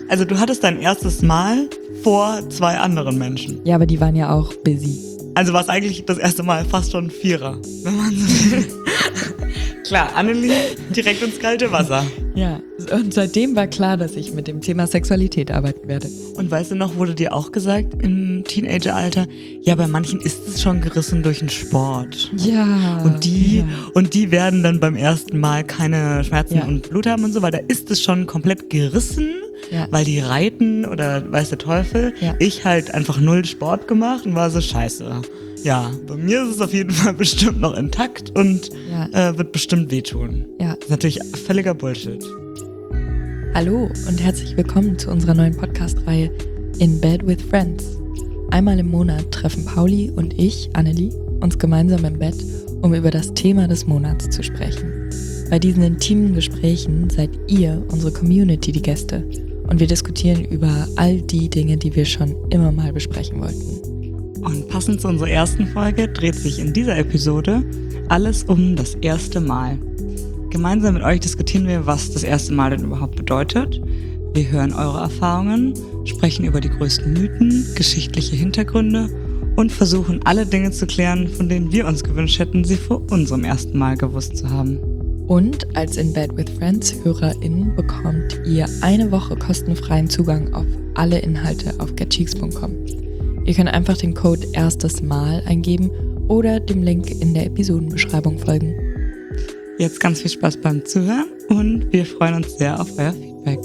Also du hattest dein erstes Mal vor 2 anderen Menschen. Ja, aber die waren ja auch busy. Also war es eigentlich das erste Mal fast schon ein Vierer, wenn man so will. Klar, Annelie direkt ins kalte Wasser. Ja, und seitdem war klar, dass ich mit dem Thema Sexualität arbeiten werde. Und weißt du noch, wurde dir auch gesagt im Teenageralter, ja, bei manchen ist es schon gerissen durch den Sport. Ja. Und die werden dann beim ersten Mal keine Schmerzen und Blut haben und so, weil da ist es schon komplett gerissen, weil die reiten oder weiß der Teufel. Ja. Ich halt einfach 0 Sport gemacht und war so scheiße. Ja, bei mir ist es auf jeden Fall bestimmt noch intakt und wird bestimmt wehtun. Ja. Das ist natürlich völliger Bullshit. Hallo und herzlich willkommen zu unserer neuen Podcast-Reihe In Bed with Friends. Einmal im Monat treffen Pauli und ich, Annelie, uns gemeinsam im Bett, um über das Thema des Monats zu sprechen. Bei diesen intimen Gesprächen seid ihr, unsere Community, die Gäste und wir diskutieren über all die Dinge, die wir schon immer mal besprechen wollten. Und passend zu unserer ersten Folge dreht sich in dieser Episode alles um das erste Mal. Gemeinsam mit euch diskutieren wir, was das erste Mal denn überhaupt bedeutet. Wir hören eure Erfahrungen, sprechen über die größten Mythen, geschichtliche Hintergründe und versuchen alle Dinge zu klären, von denen wir uns gewünscht hätten, sie vor unserem ersten Mal gewusst zu haben. Und als In Bed with Friends HörerInnen bekommt ihr eine Woche kostenfreien Zugang auf alle Inhalte auf getcheeks.com. Ihr könnt einfach den Code erstes Mal eingeben oder dem Link in der Episodenbeschreibung folgen. Jetzt ganz viel Spaß beim Zuhören und wir freuen uns sehr auf euer Feedback.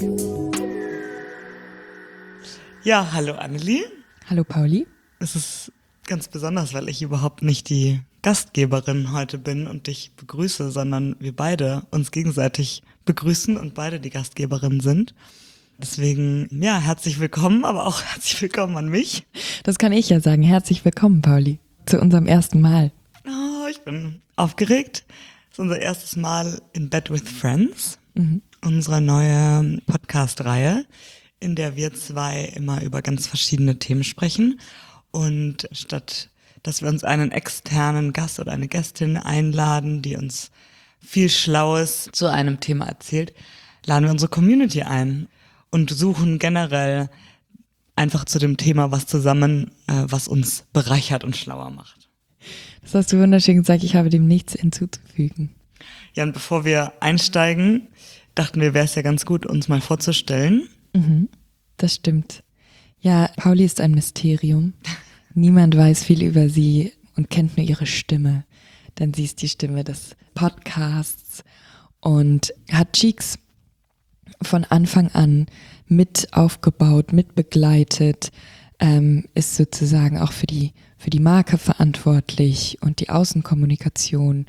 Ja, hallo Annelie. Hallo Pauli. Es ist ganz besonders, weil ich überhaupt nicht die Gastgeberin heute bin und dich begrüße, sondern wir beide uns gegenseitig begrüßen und beide die Gastgeberin sind. Deswegen, ja, herzlich willkommen, aber auch herzlich willkommen an mich. Das kann ich ja sagen. Herzlich willkommen, Pauli, zu unserem ersten Mal. Oh, ich bin aufgeregt. Das ist unser erstes Mal in Bed with Friends, unsere neue Podcast-Reihe, in der wir 2 immer über ganz verschiedene Themen sprechen. Und statt, dass wir uns einen externen Gast oder eine Gästin einladen, die uns viel Schlaues zu einem Thema erzählt, laden wir unsere Community ein. Und suchen generell einfach zu dem Thema was zusammen, was uns bereichert und schlauer macht. Das hast du wunderschön gesagt, ich habe dem nichts hinzuzufügen. Ja, und bevor wir einsteigen, dachten wir, wäre es ja ganz gut, uns mal vorzustellen. Das stimmt. Ja, Pauli ist ein Mysterium. Niemand weiß viel über sie und kennt nur ihre Stimme. Denn sie ist die Stimme des Podcasts und hat Cheeks von Anfang an mit aufgebaut, mit begleitet, ist sozusagen auch für die Marke verantwortlich und die Außenkommunikation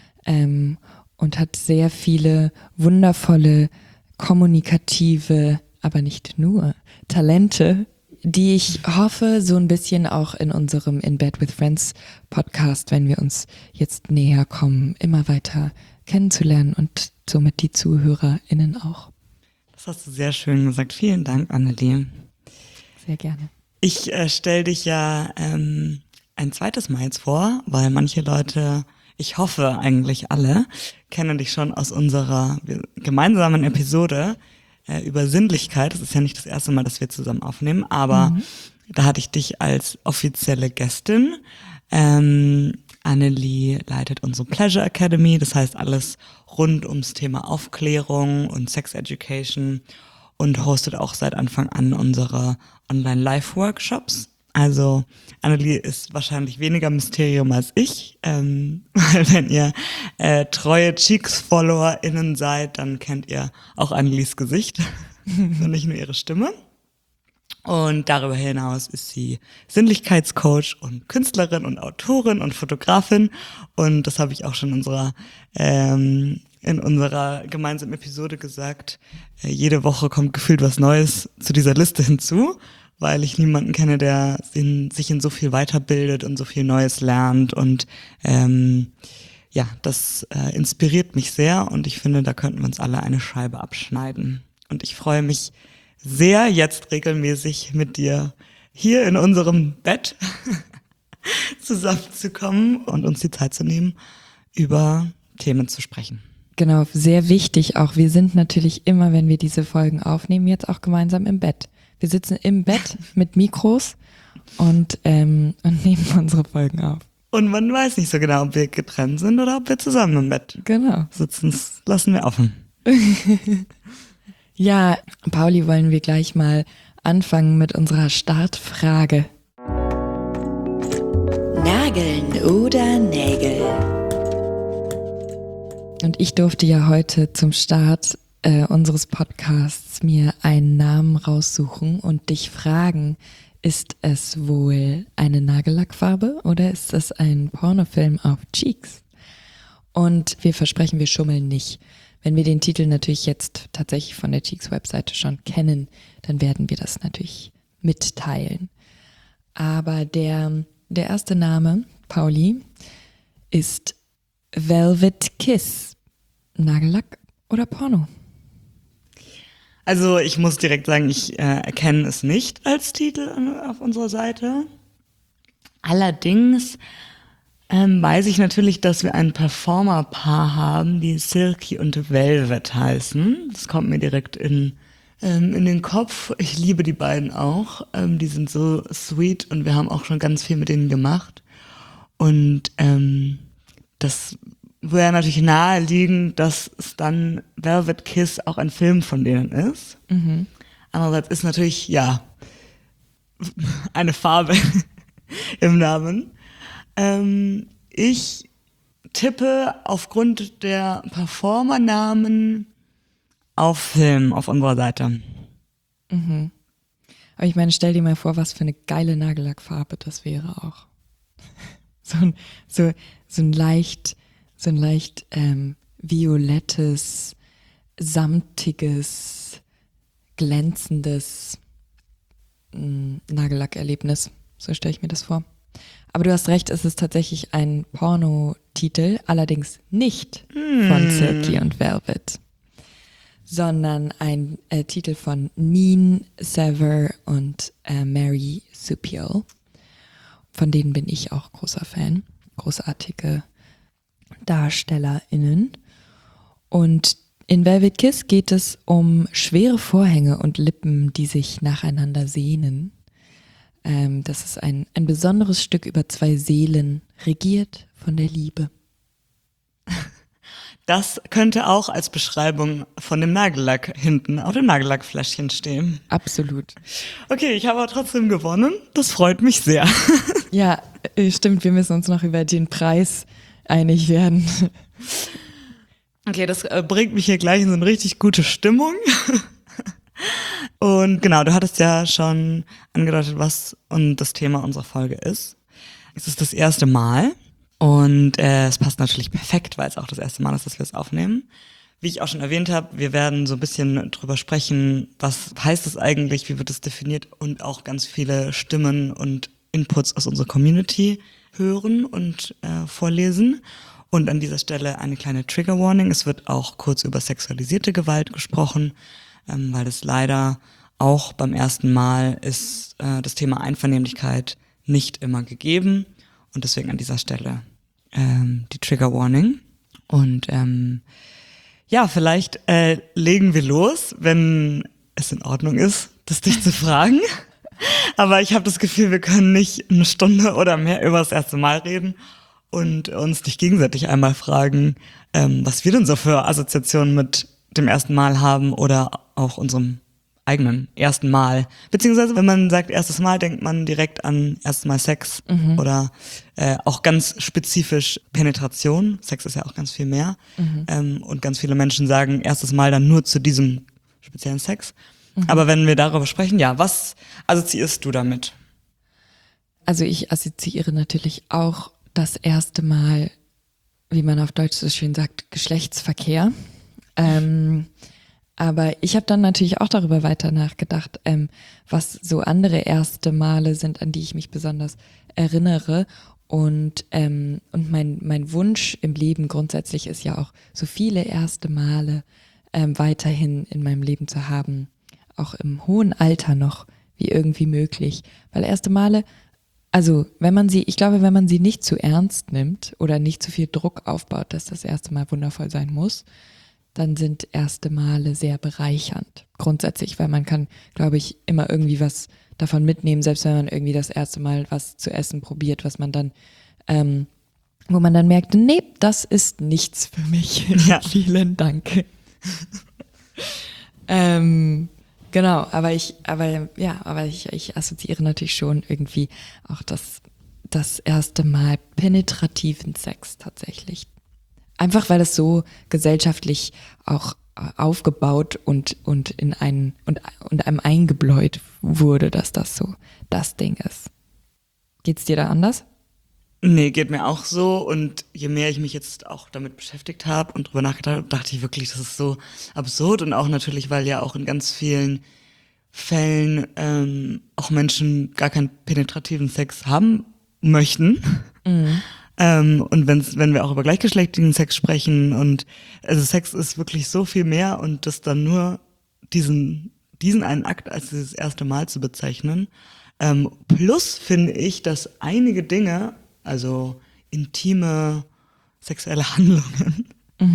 und hat sehr viele wundervolle, kommunikative, aber nicht nur Talente, die ich hoffe, so ein bisschen auch in unserem In Bed with Friends Podcast, wenn wir uns jetzt näher kommen, immer weiter kennenzulernen und somit die ZuhörerInnen auch. Das hast du sehr schön gesagt. Vielen Dank, Annelie. Sehr gerne. Ich stelle dich ja ein zweites Mal jetzt vor, weil manche Leute, ich hoffe eigentlich alle, kennen dich schon aus unserer gemeinsamen Episode über Sinnlichkeit. Das ist ja nicht das erste Mal, dass wir zusammen aufnehmen, aber da hatte ich dich als offizielle Gästin. Annelie leitet unsere Pleasure Academy, das heißt alles rund ums Thema Aufklärung und Sex Education und hostet auch seit Anfang an unsere Online-Live-Workshops. Also Annelie ist wahrscheinlich weniger Mysterium als ich, weil wenn ihr treue Cheeks-FollowerInnen seid, dann kennt ihr auch Annelies Gesicht und nicht nur ihre Stimme. Und darüber hinaus ist sie Sinnlichkeitscoach und Künstlerin und Autorin und Fotografin. Und das habe ich auch schon in unserer gemeinsamen Episode gesagt. Jede Woche kommt gefühlt was Neues zu dieser Liste hinzu, weil ich niemanden kenne, der sich in so viel weiterbildet und so viel Neues lernt. Und das inspiriert mich sehr und ich finde, da könnten wir uns alle eine Scheibe abschneiden. Und ich freue mich sehr, jetzt regelmäßig mit dir hier in unserem Bett zusammenzukommen und uns die Zeit zu nehmen, über Themen zu sprechen. Genau, sehr wichtig auch. Wir sind natürlich immer, wenn wir diese Folgen aufnehmen, jetzt auch gemeinsam im Bett. Wir sitzen im Bett mit Mikros und nehmen unsere Folgen auf. Und man weiß nicht so genau, ob wir getrennt sind oder ob wir zusammen im Bett Genau. sitzen. Das lassen wir offen. Ja, Pauli, wollen wir gleich mal anfangen mit unserer Startfrage. Nageln oder Nägel? Und ich durfte ja heute zum Start unseres Podcasts mir einen Namen raussuchen und dich fragen, ist es wohl eine Nagellackfarbe oder ist es ein Pornofilm auf Cheeks? Und wir versprechen, wir schummeln nicht. Wenn wir den Titel natürlich jetzt tatsächlich von der Cheeks-Webseite schon kennen, dann werden wir das natürlich mitteilen. Aber der erste Name, Pauli, ist Velvet Kiss. Nagellack oder Porno? Also ich muss direkt sagen, ich erkenne es nicht als Titel auf unserer Seite. Allerdings weiß ich natürlich, dass wir ein Performer-Paar haben, die Silky und Velvet heißen. Das kommt mir direkt in den Kopf. Ich liebe die beiden auch. Die sind so sweet und wir haben auch schon ganz viel mit denen gemacht. Und das wäre natürlich naheliegend, dass es dann Velvet Kiss auch ein Film von denen ist. Mhm. Andererseits ist natürlich, ja, eine Farbe im Namen. Ich tippe aufgrund der Performernamen auf Film auf unserer Seite. Mhm. Aber ich meine, stell dir mal vor, was für eine geile Nagellackfarbe das wäre auch. So ein leicht violettes, samtiges, glänzendes Nagellackerlebnis. So stelle ich mir das vor. Aber du hast recht, es ist tatsächlich ein Pornotitel, allerdings nicht von Silky und Velvet, sondern ein Titel von Neen Sever und Mary Supiel. Von denen bin ich auch großer Fan. Großartige DarstellerInnen. Und in Velvet Kiss geht es um schwere Vorhänge und Lippen, die sich nacheinander sehnen. Das ist ein besonderes Stück über zwei Seelen, regiert von der Liebe. Das könnte auch als Beschreibung von dem Nagellack hinten auf dem Nagellackfläschchen stehen. Absolut. Okay, ich habe aber trotzdem gewonnen. Das freut mich sehr. Ja, stimmt, wir müssen uns noch über den Preis einig werden. Okay, das bringt mich hier gleich in so eine richtig gute Stimmung. Und genau, du hattest ja schon angedeutet, was das Thema unserer Folge ist. Es ist das erste Mal und es passt natürlich perfekt, weil es auch das erste Mal ist, dass wir es aufnehmen. Wie ich auch schon erwähnt habe, wir werden so ein bisschen drüber sprechen, was heißt es eigentlich, wie wird es definiert und auch ganz viele Stimmen und Inputs aus unserer Community hören und vorlesen. Und an dieser Stelle eine kleine Trigger Warning. Es wird auch kurz über sexualisierte Gewalt gesprochen, weil das leider auch beim ersten Mal ist das Thema Einvernehmlichkeit nicht immer gegeben. Und deswegen an dieser Stelle die Trigger Warning. Und ja, vielleicht legen wir los, wenn es in Ordnung ist, das dich zu fragen. Aber ich habe das Gefühl, wir können nicht eine Stunde oder mehr über das erste Mal reden und uns nicht gegenseitig einmal fragen, was wir denn so für Assoziationen mit dem ersten Mal haben oder auch unserem eigenen ersten Mal. Beziehungsweise, wenn man sagt erstes Mal, denkt man direkt an erstes Mal Sex oder auch ganz spezifisch Penetration. Sex ist ja auch ganz viel mehr. Und ganz viele Menschen sagen erstes Mal dann nur zu diesem speziellen Sex. Aber wenn wir darüber sprechen, ja, was assoziierst du damit? Also ich assoziiere natürlich auch das erste Mal, wie man auf Deutsch so schön sagt, Geschlechtsverkehr. Aber ich habe dann natürlich auch darüber weiter nachgedacht, was so andere erste Male sind, an die ich mich besonders erinnere. Und mein Wunsch im Leben grundsätzlich ist ja auch, so viele erste Male weiterhin in meinem Leben zu haben, auch im hohen Alter noch, wie irgendwie möglich. Weil erste Male Also, ich glaube, wenn man sie nicht zu ernst nimmt oder nicht zu viel Druck aufbaut, dass das erste Mal wundervoll sein muss, dann sind erste Male sehr bereichernd. Grundsätzlich, weil man kann, glaube ich, immer irgendwie was davon mitnehmen, selbst wenn man irgendwie das erste Mal was zu essen probiert, was man dann, wo man dann merkt, nee, das ist nichts für mich. Ja. Vielen Dank. Genau, aber ich assoziiere natürlich schon irgendwie auch das erste Mal penetrativen Sex tatsächlich. Einfach weil es so gesellschaftlich auch aufgebaut und einem eingebläut wurde, dass das so das Ding ist. Geht's dir da anders? Nee, geht mir auch so. Und je mehr ich mich jetzt auch damit beschäftigt habe und drüber nachgedacht habe, dachte ich wirklich, das ist so absurd. Und auch natürlich, weil ja auch in ganz vielen Fällen auch Menschen gar keinen penetrativen Sex haben möchten. Mhm. Und wenn wir auch über gleichgeschlechtlichen Sex sprechen und also Sex ist wirklich so viel mehr und das dann nur diesen einen Akt als dieses erste Mal zu bezeichnen. Plus finde ich, dass einige Dinge, also intime sexuelle Handlungen,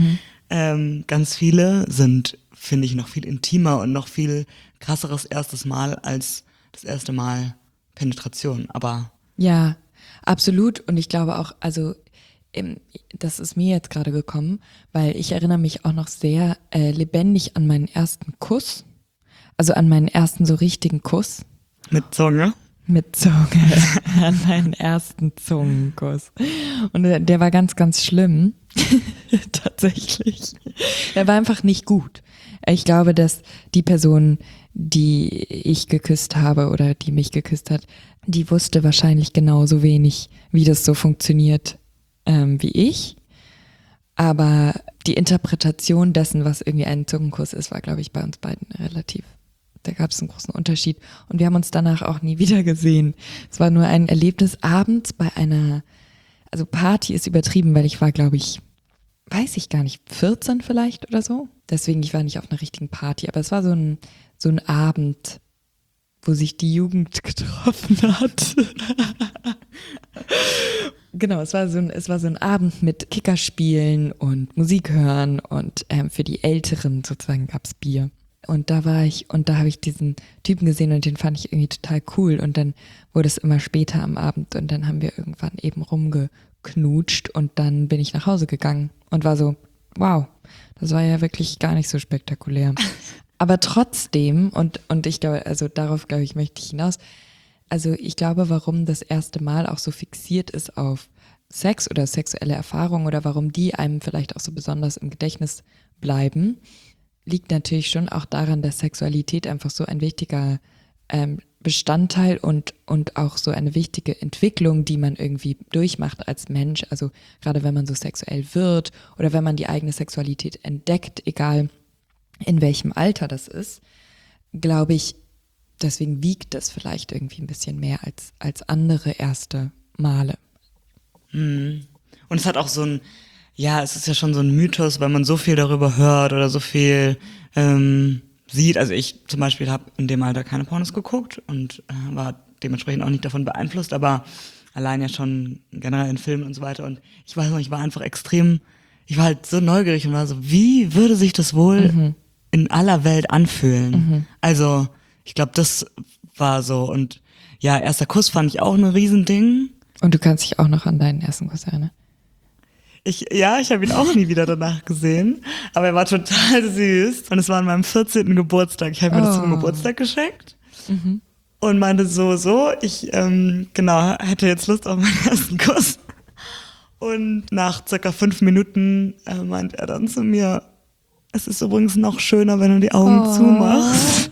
ganz viele sind, finde ich, noch viel intimer und noch viel krasseres erstes Mal als das erste Mal Penetration. Aber Ja, absolut. Und ich glaube auch, also das ist mir jetzt gerade gekommen, weil ich erinnere mich auch noch sehr lebendig an meinen ersten Kuss. Also an meinen ersten so richtigen Kuss. mit Zunge. Mit Zunge. An meinen ersten Zungenkuss. Und der war ganz, ganz schlimm. Tatsächlich. Er war einfach nicht gut. Ich glaube, dass die Person, die ich geküsst habe oder die mich geküsst hat, die wusste wahrscheinlich genauso wenig, wie das so funktioniert, wie ich. Aber die Interpretation dessen, was irgendwie ein Zungenkuss ist, war, glaube ich, bei uns beiden relativ. Da gab es einen großen Unterschied. Und wir haben uns danach auch nie wieder gesehen. Es war nur ein Erlebnis abends bei einer, also Party ist übertrieben, weil ich war, glaube ich, weiß ich gar nicht, 14 vielleicht oder so. Deswegen, ich war nicht auf einer richtigen Party, aber es war so ein Abend, wo sich die Jugend getroffen hat. Genau, es war so ein Abend mit Kickerspielen und Musik hören und für die Älteren sozusagen gab's Bier. Und da war ich und da habe ich diesen Typen gesehen und den fand ich irgendwie total cool. Und dann wurde es immer später am Abend und dann haben wir irgendwann eben rumgeknutscht und dann bin ich nach Hause gegangen und war so, wow, das war ja wirklich gar nicht so spektakulär. Aber trotzdem, und ich glaube, also darauf, glaube ich, möchte ich hinaus, also ich glaube, warum das erste Mal auch so fixiert ist auf Sex oder sexuelle Erfahrungen oder warum die einem vielleicht auch so besonders im Gedächtnis bleiben, liegt natürlich schon auch daran, dass Sexualität einfach so ein wichtiger Bestandteil und auch so eine wichtige Entwicklung, die man irgendwie durchmacht als Mensch, also gerade wenn man so sexuell wird oder wenn man die eigene Sexualität entdeckt, egal in welchem Alter das ist, glaube ich, deswegen wiegt das vielleicht irgendwie ein bisschen mehr als andere erste Male. Und es hat auch so ein, ja, es ist ja schon so ein Mythos, weil man so viel darüber hört oder so viel sieht. Also ich zum Beispiel habe in dem Alter keine Pornos geguckt und war dementsprechend auch nicht davon beeinflusst, aber allein ja schon generell in Filmen und so weiter. Und ich weiß noch, ich war halt so neugierig und war so, wie würde sich das wohl in aller Welt anfühlen? Also ich glaube, das war so. Und ja, erster Kuss fand ich auch ein Riesending. Und du kannst dich auch noch an deinen ersten Kuss erinnern? Ich habe ihn auch nie wieder danach gesehen, aber er war total süß und es war an meinem 14. Geburtstag. Ich habe mir das zum Geburtstag geschenkt und meinte ich hätte jetzt Lust auf meinen ersten Kuss. Und nach circa 5 Minuten meint er dann zu mir, es ist übrigens noch schöner, wenn du die Augen zumachst.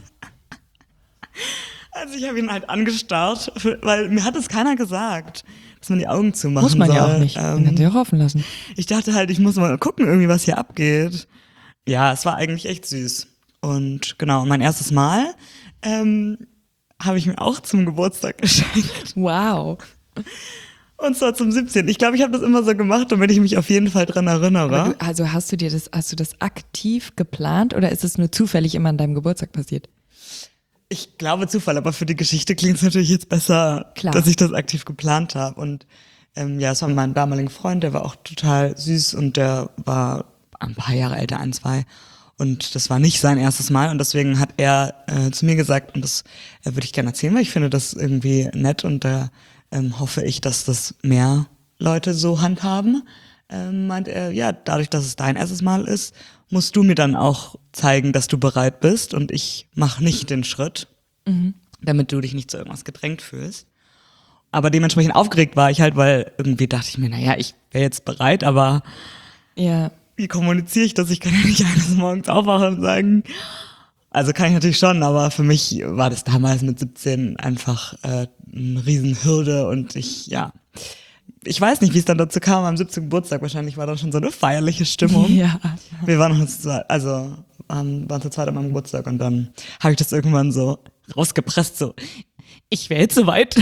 Also ich habe ihn halt angestarrt, weil mir hat es keiner gesagt, dass man die Augen zumachen soll. Muss man ja auch nicht. Man kann sie auch offen lassen. Ich dachte halt, ich muss mal gucken, irgendwie, was hier abgeht. Ja, es war eigentlich echt süß. Und genau, mein erstes Mal habe ich mir auch zum Geburtstag geschenkt. Wow. Und zwar zum 17. Ich glaube, ich habe das immer so gemacht, damit ich mich auf jeden Fall dran erinnere. Also hast du das aktiv geplant oder ist es nur zufällig immer an deinem Geburtstag passiert? Ich glaube Zufall, aber für die Geschichte klingt es natürlich jetzt besser, Klar. dass ich das aktiv geplant habe. Und ja, es war mein damaliger Freund, der war auch total süß und der war ein paar Jahre älter, 1, 2. Und das war nicht sein erstes Mal und deswegen hat er zu mir gesagt, und das würde ich gerne erzählen, weil ich finde das irgendwie nett und da hoffe ich, dass das mehr Leute so handhaben. Meint er, ja, dadurch, dass es dein erstes Mal ist, musst du mir dann auch zeigen, dass du bereit bist und ich mache nicht den Schritt, damit du dich nicht zu irgendwas gedrängt fühlst. Aber dementsprechend aufgeregt war ich halt, weil irgendwie dachte ich mir, naja, ich wäre jetzt bereit, aber Ja. wie kommuniziere ich das? Ich kann ja nicht eines Morgens aufwachen und sagen, also kann ich natürlich schon, aber für mich war das damals mit 17 einfach eine Riesenhürde und ich weiß nicht, wie es dann dazu kam, am 17. Geburtstag wahrscheinlich war dann schon so eine feierliche Stimmung. Ja. Wir waren uns waren zu zweit an meinem Geburtstag und dann habe ich das irgendwann so rausgepresst, so, ich wäre jetzt soweit.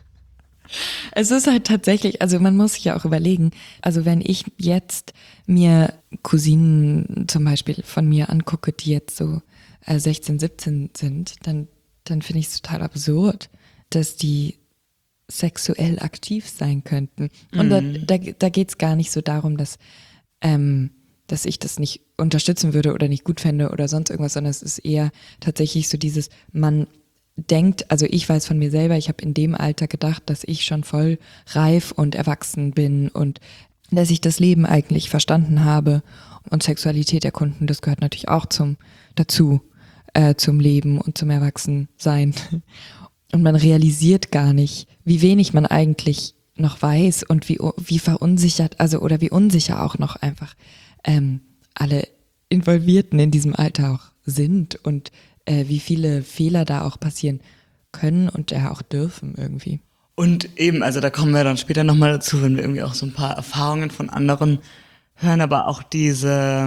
Es ist halt tatsächlich, also man muss sich ja auch überlegen, also wenn ich jetzt mir Cousinen zum Beispiel von mir angucke, die jetzt so 16, 17 sind, dann finde ich es total absurd, dass die sexuell aktiv sein könnten. Und da geht es gar nicht so darum, dass ich das nicht unterstützen würde oder nicht gut fände oder sonst irgendwas, sondern es ist eher tatsächlich so dieses, man denkt, also ich weiß von mir selber, ich habe in dem Alter gedacht, dass ich schon voll reif und erwachsen bin und dass ich das Leben eigentlich verstanden habe und Sexualität erkunden, das gehört natürlich auch dazu, zum Leben und zum Erwachsensein. Und man realisiert gar nicht, wie wenig man eigentlich noch weiß und wie verunsichert, also oder wie unsicher auch noch einfach alle Involvierten in diesem Alter auch sind und wie viele Fehler da auch passieren können und ja auch dürfen irgendwie. Und eben, also da kommen wir dann später nochmal dazu, wenn wir irgendwie auch so ein paar Erfahrungen von anderen hören, aber auch diese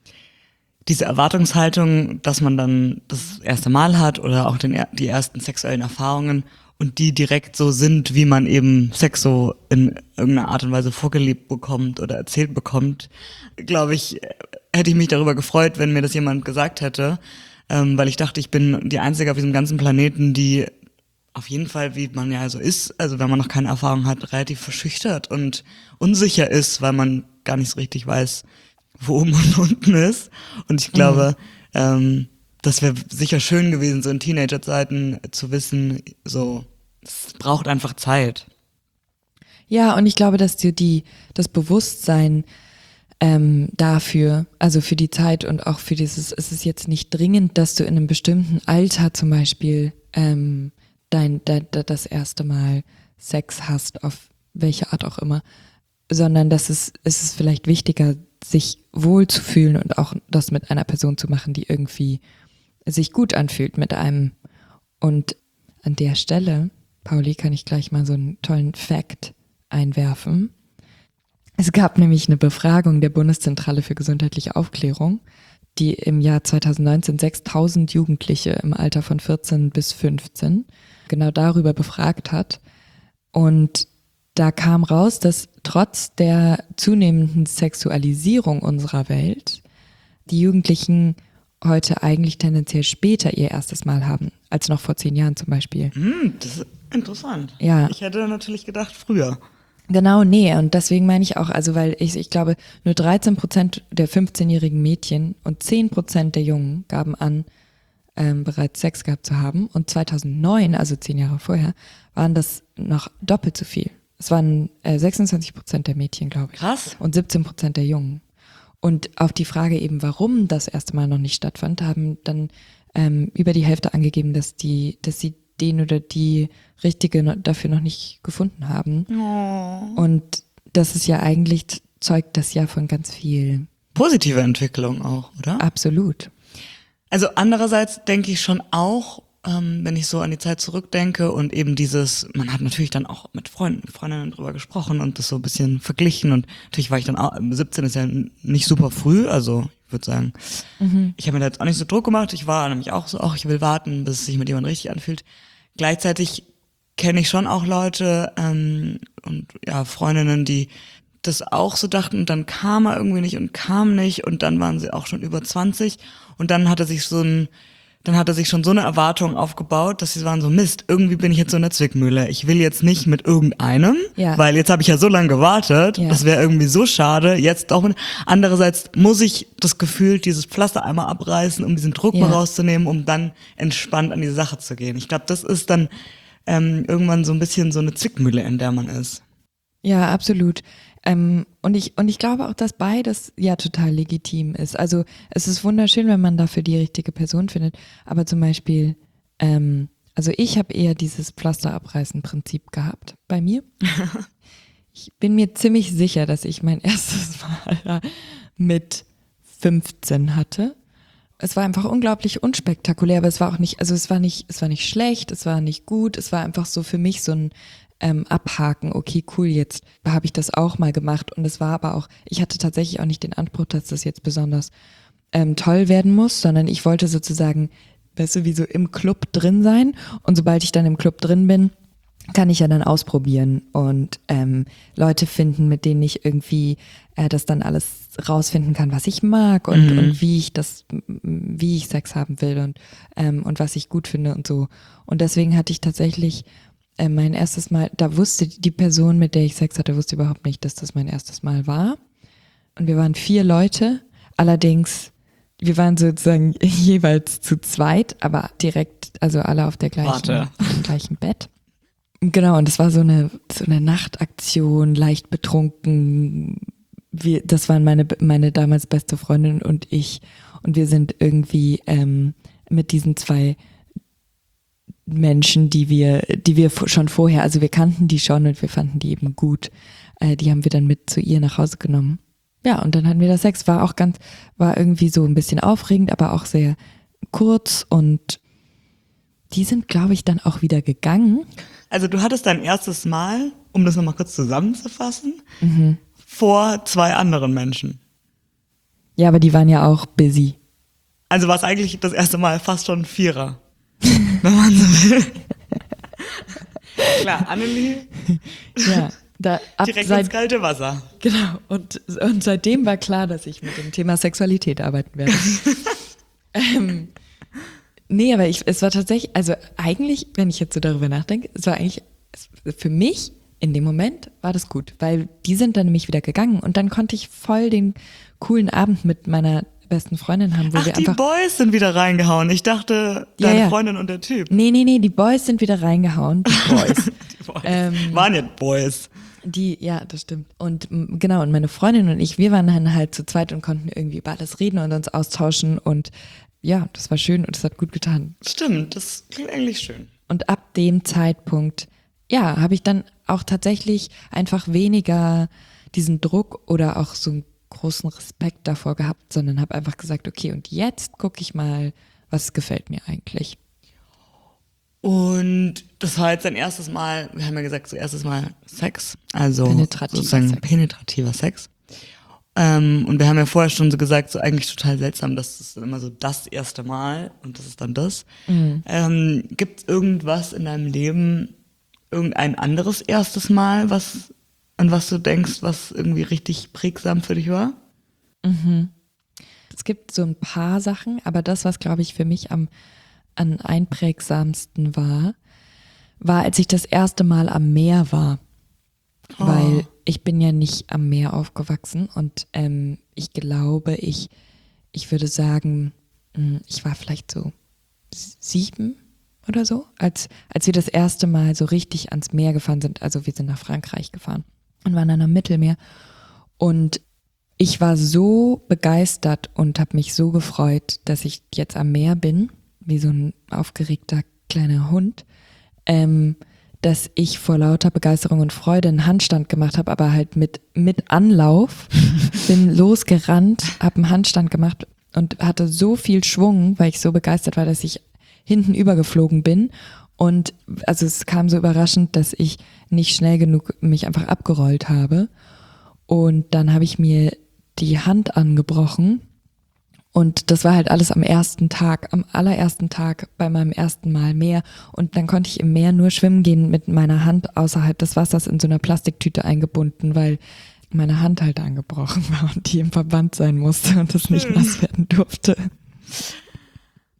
Erwartungshaltung, dass man dann das erste Mal hat oder auch die ersten sexuellen Erfahrungen und die direkt so sind, wie man eben Sex so in irgendeiner Art und Weise vorgelebt bekommt oder erzählt bekommt, glaube ich, hätte ich mich darüber gefreut, wenn mir das jemand gesagt hätte, weil ich dachte, ich bin die Einzige auf diesem ganzen Planeten, die auf jeden Fall, wie man ja so ist, also wenn man noch keine Erfahrung hat, relativ verschüchtert und unsicher ist, weil man gar nicht so richtig weiß, wo oben und unten ist. Und ich glaube, das wäre sicher schön gewesen, so in Teenagerzeiten zu wissen, so, es braucht einfach Zeit. Ja, und ich glaube, dass das Bewusstsein dafür, also für die Zeit und auch für dieses, es ist jetzt nicht dringend, dass du in einem bestimmten Alter zum Beispiel das erste Mal Sex hast, auf welche Art auch immer, sondern es ist vielleicht wichtiger, sich wohlzufühlen und auch das mit einer Person zu machen, die irgendwie sich gut anfühlt mit einem. Und an der Stelle, Pauli, kann ich gleich mal so einen tollen Fact einwerfen. Es gab nämlich eine Befragung der Bundeszentrale für gesundheitliche Aufklärung, die im Jahr 2019 6.000 Jugendliche im Alter von 14 bis 15 genau darüber befragt hat. Und da kam raus, dass trotz der zunehmenden Sexualisierung unserer Welt die Jugendlichen heute eigentlich tendenziell später ihr erstes Mal haben, als noch vor 10 Jahren zum Beispiel. Das ist interessant. Ja. Ich hätte natürlich gedacht, früher. Genau, nee, und deswegen meine ich auch, also weil ich glaube, nur 13% der 15-jährigen Mädchen und 10% der Jungen gaben an, bereits Sex gehabt zu haben. Und 2009, also 10 Jahre vorher, waren das noch doppelt so viel. Es waren 26% der Mädchen, glaube ich. Krass. Und 17% der Jungen. Und auf die Frage eben, warum das erste Mal noch nicht stattfand, haben dann über die Hälfte angegeben, dass sie den oder die Richtige dafür noch nicht gefunden haben. Oh. Und das ist ja eigentlich, zeugt das ja von ganz viel. Positive Entwicklung auch, oder? Absolut. Also andererseits denke ich schon auch, wenn ich so an die Zeit zurückdenke und eben man hat natürlich dann auch mit Freundinnen drüber gesprochen und das so ein bisschen verglichen und natürlich war ich dann auch, 17 ist ja nicht super früh, also ich würde sagen, ich habe mir da jetzt auch nicht so Druck gemacht, ich war nämlich auch so, ich will warten, bis es sich mit jemandem richtig anfühlt. Gleichzeitig kenne ich schon auch Leute und ja, Freundinnen, die das auch so dachten und dann kam er irgendwie nicht und kam nicht und dann waren sie auch schon über 20 und dann hatte sich so ein dann hatte sich schon so eine Erwartung aufgebaut, dass sie waren so, Mist, irgendwie bin ich jetzt so in der Zwickmühle. Ich will jetzt nicht mit irgendeinem, weil jetzt habe ich ja so lange gewartet. Das wäre irgendwie so schade. Jetzt auch. Andererseits muss ich das Gefühl, dieses Pflaster einmal abreißen, um diesen Druck mal rauszunehmen, um dann entspannt an die Sache zu gehen. Ich glaube, das ist dann irgendwann so ein bisschen so eine Zwickmühle, in der man ist. Ja, absolut. Und ich glaube auch, dass beides ja total legitim ist. Also es ist wunderschön, wenn man dafür die richtige Person findet. Aber zum Beispiel, also ich habe eher dieses Pflaster-Abreißen-Prinzip gehabt bei mir. Ich bin mir ziemlich sicher, dass ich mein erstes Mal mit 15 hatte. Es war einfach unglaublich unspektakulär, aber es war auch nicht, also es war nicht schlecht, es war nicht gut, es war einfach so für mich so ein abhaken, okay, cool, jetzt habe ich das auch mal gemacht. Und es war aber auch, ich hatte tatsächlich auch nicht den Anspruch, dass das jetzt besonders toll werden muss, sondern ich wollte sozusagen, weißt du, wie so im Club drin sein. Und sobald ich dann im Club drin bin, kann ich ja dann ausprobieren und Leute finden, mit denen ich irgendwie das dann alles rausfinden kann, was ich mag und wie ich Sex haben will und was ich gut finde und so. Und deswegen hatte ich tatsächlich mein erstes Mal, da wusste die Person, mit der ich Sex hatte, wusste überhaupt nicht, dass das mein erstes Mal war. Und wir waren 4 Leute, allerdings, wir waren sozusagen jeweils zu zweit, aber direkt, also alle auf dem gleichen Bett. Genau, und das war so eine Nachtaktion, leicht betrunken. Das waren meine damals beste Freundin und ich. Und wir sind irgendwie mit diesen 2 Menschen, die wir schon vorher, also wir kannten die schon und wir fanden die eben gut. Die haben wir dann mit zu ihr nach Hause genommen. Ja, und dann hatten wir das Sex. War irgendwie so ein bisschen aufregend, aber auch sehr kurz und die sind, glaube ich, dann auch wieder gegangen. Also du hattest dein erstes Mal, um das nochmal kurz zusammenzufassen, vor 2 anderen Menschen. Ja, aber die waren ja auch busy. Also war es eigentlich das erste Mal fast schon ein 4er. Wenn man so will. Klar, Annelie. Ja, direkt ins kalte Wasser. Genau, und seitdem war klar, dass ich mit dem Thema Sexualität arbeiten werde. Nee, aber es war tatsächlich, also eigentlich, wenn ich jetzt so darüber nachdenke, es war eigentlich, für mich in dem Moment war das gut, weil die sind dann nämlich wieder gegangen und dann konnte ich voll den coolen Abend mit meiner besten Freundin haben, wo wir einfach... die Boys sind wieder reingehauen. Ich dachte, deine Freundin und der Typ. Nee, die Boys sind wieder reingehauen. Die Boys. Die Boys. Waren ja Boys. Ja, das stimmt. Und genau, und meine Freundin und ich, wir waren dann halt zu zweit und konnten irgendwie über alles reden und uns austauschen und ja, das war schön und es hat gut getan. Stimmt, das klingt eigentlich schön. Und ab dem Zeitpunkt, ja, habe ich dann auch tatsächlich einfach weniger diesen Druck oder auch so einen großen Respekt davor gehabt, sondern habe einfach gesagt, okay, und jetzt gucke ich mal, was gefällt mir eigentlich. Und das war jetzt dein erstes Mal, wir haben ja gesagt, so erstes Mal Sex, also penetrativer Sex. Und wir haben ja vorher schon so gesagt, so eigentlich total seltsam, dass das immer so das erste Mal und das ist dann das. Gibt es irgendwas in deinem Leben, irgendein anderes erstes Mal, an was du denkst, was irgendwie richtig prägsam für dich war? Es gibt so ein paar Sachen, aber das, was glaube ich für mich am einprägsamsten war, als ich das erste Mal am Meer war. Weil ich bin ja nicht am Meer aufgewachsen und ich glaube, ich würde sagen, ich war vielleicht so 7 oder so, als wir das erste Mal so richtig ans Meer gefahren sind. Also wir sind nach Frankreich gefahren und waren dann am Mittelmeer und ich war so begeistert und habe mich so gefreut, dass ich jetzt am Meer bin, wie so ein aufgeregter kleiner Hund, dass ich vor lauter Begeisterung und Freude einen Handstand gemacht habe, aber halt mit Anlauf, bin losgerannt, habe einen Handstand gemacht und hatte so viel Schwung, weil ich so begeistert war, dass ich hinten übergeflogen bin. Und also es kam so überraschend, dass ich nicht schnell genug mich einfach abgerollt habe. Und dann habe ich mir die Hand angebrochen. Und das war halt alles am allerersten Tag bei meinem ersten Mal Meer. Und dann konnte ich im Meer nur schwimmen gehen mit meiner Hand außerhalb des Wassers in so einer Plastiktüte eingebunden, weil meine Hand halt angebrochen war und die im Verband sein musste und es nicht nass werden durfte.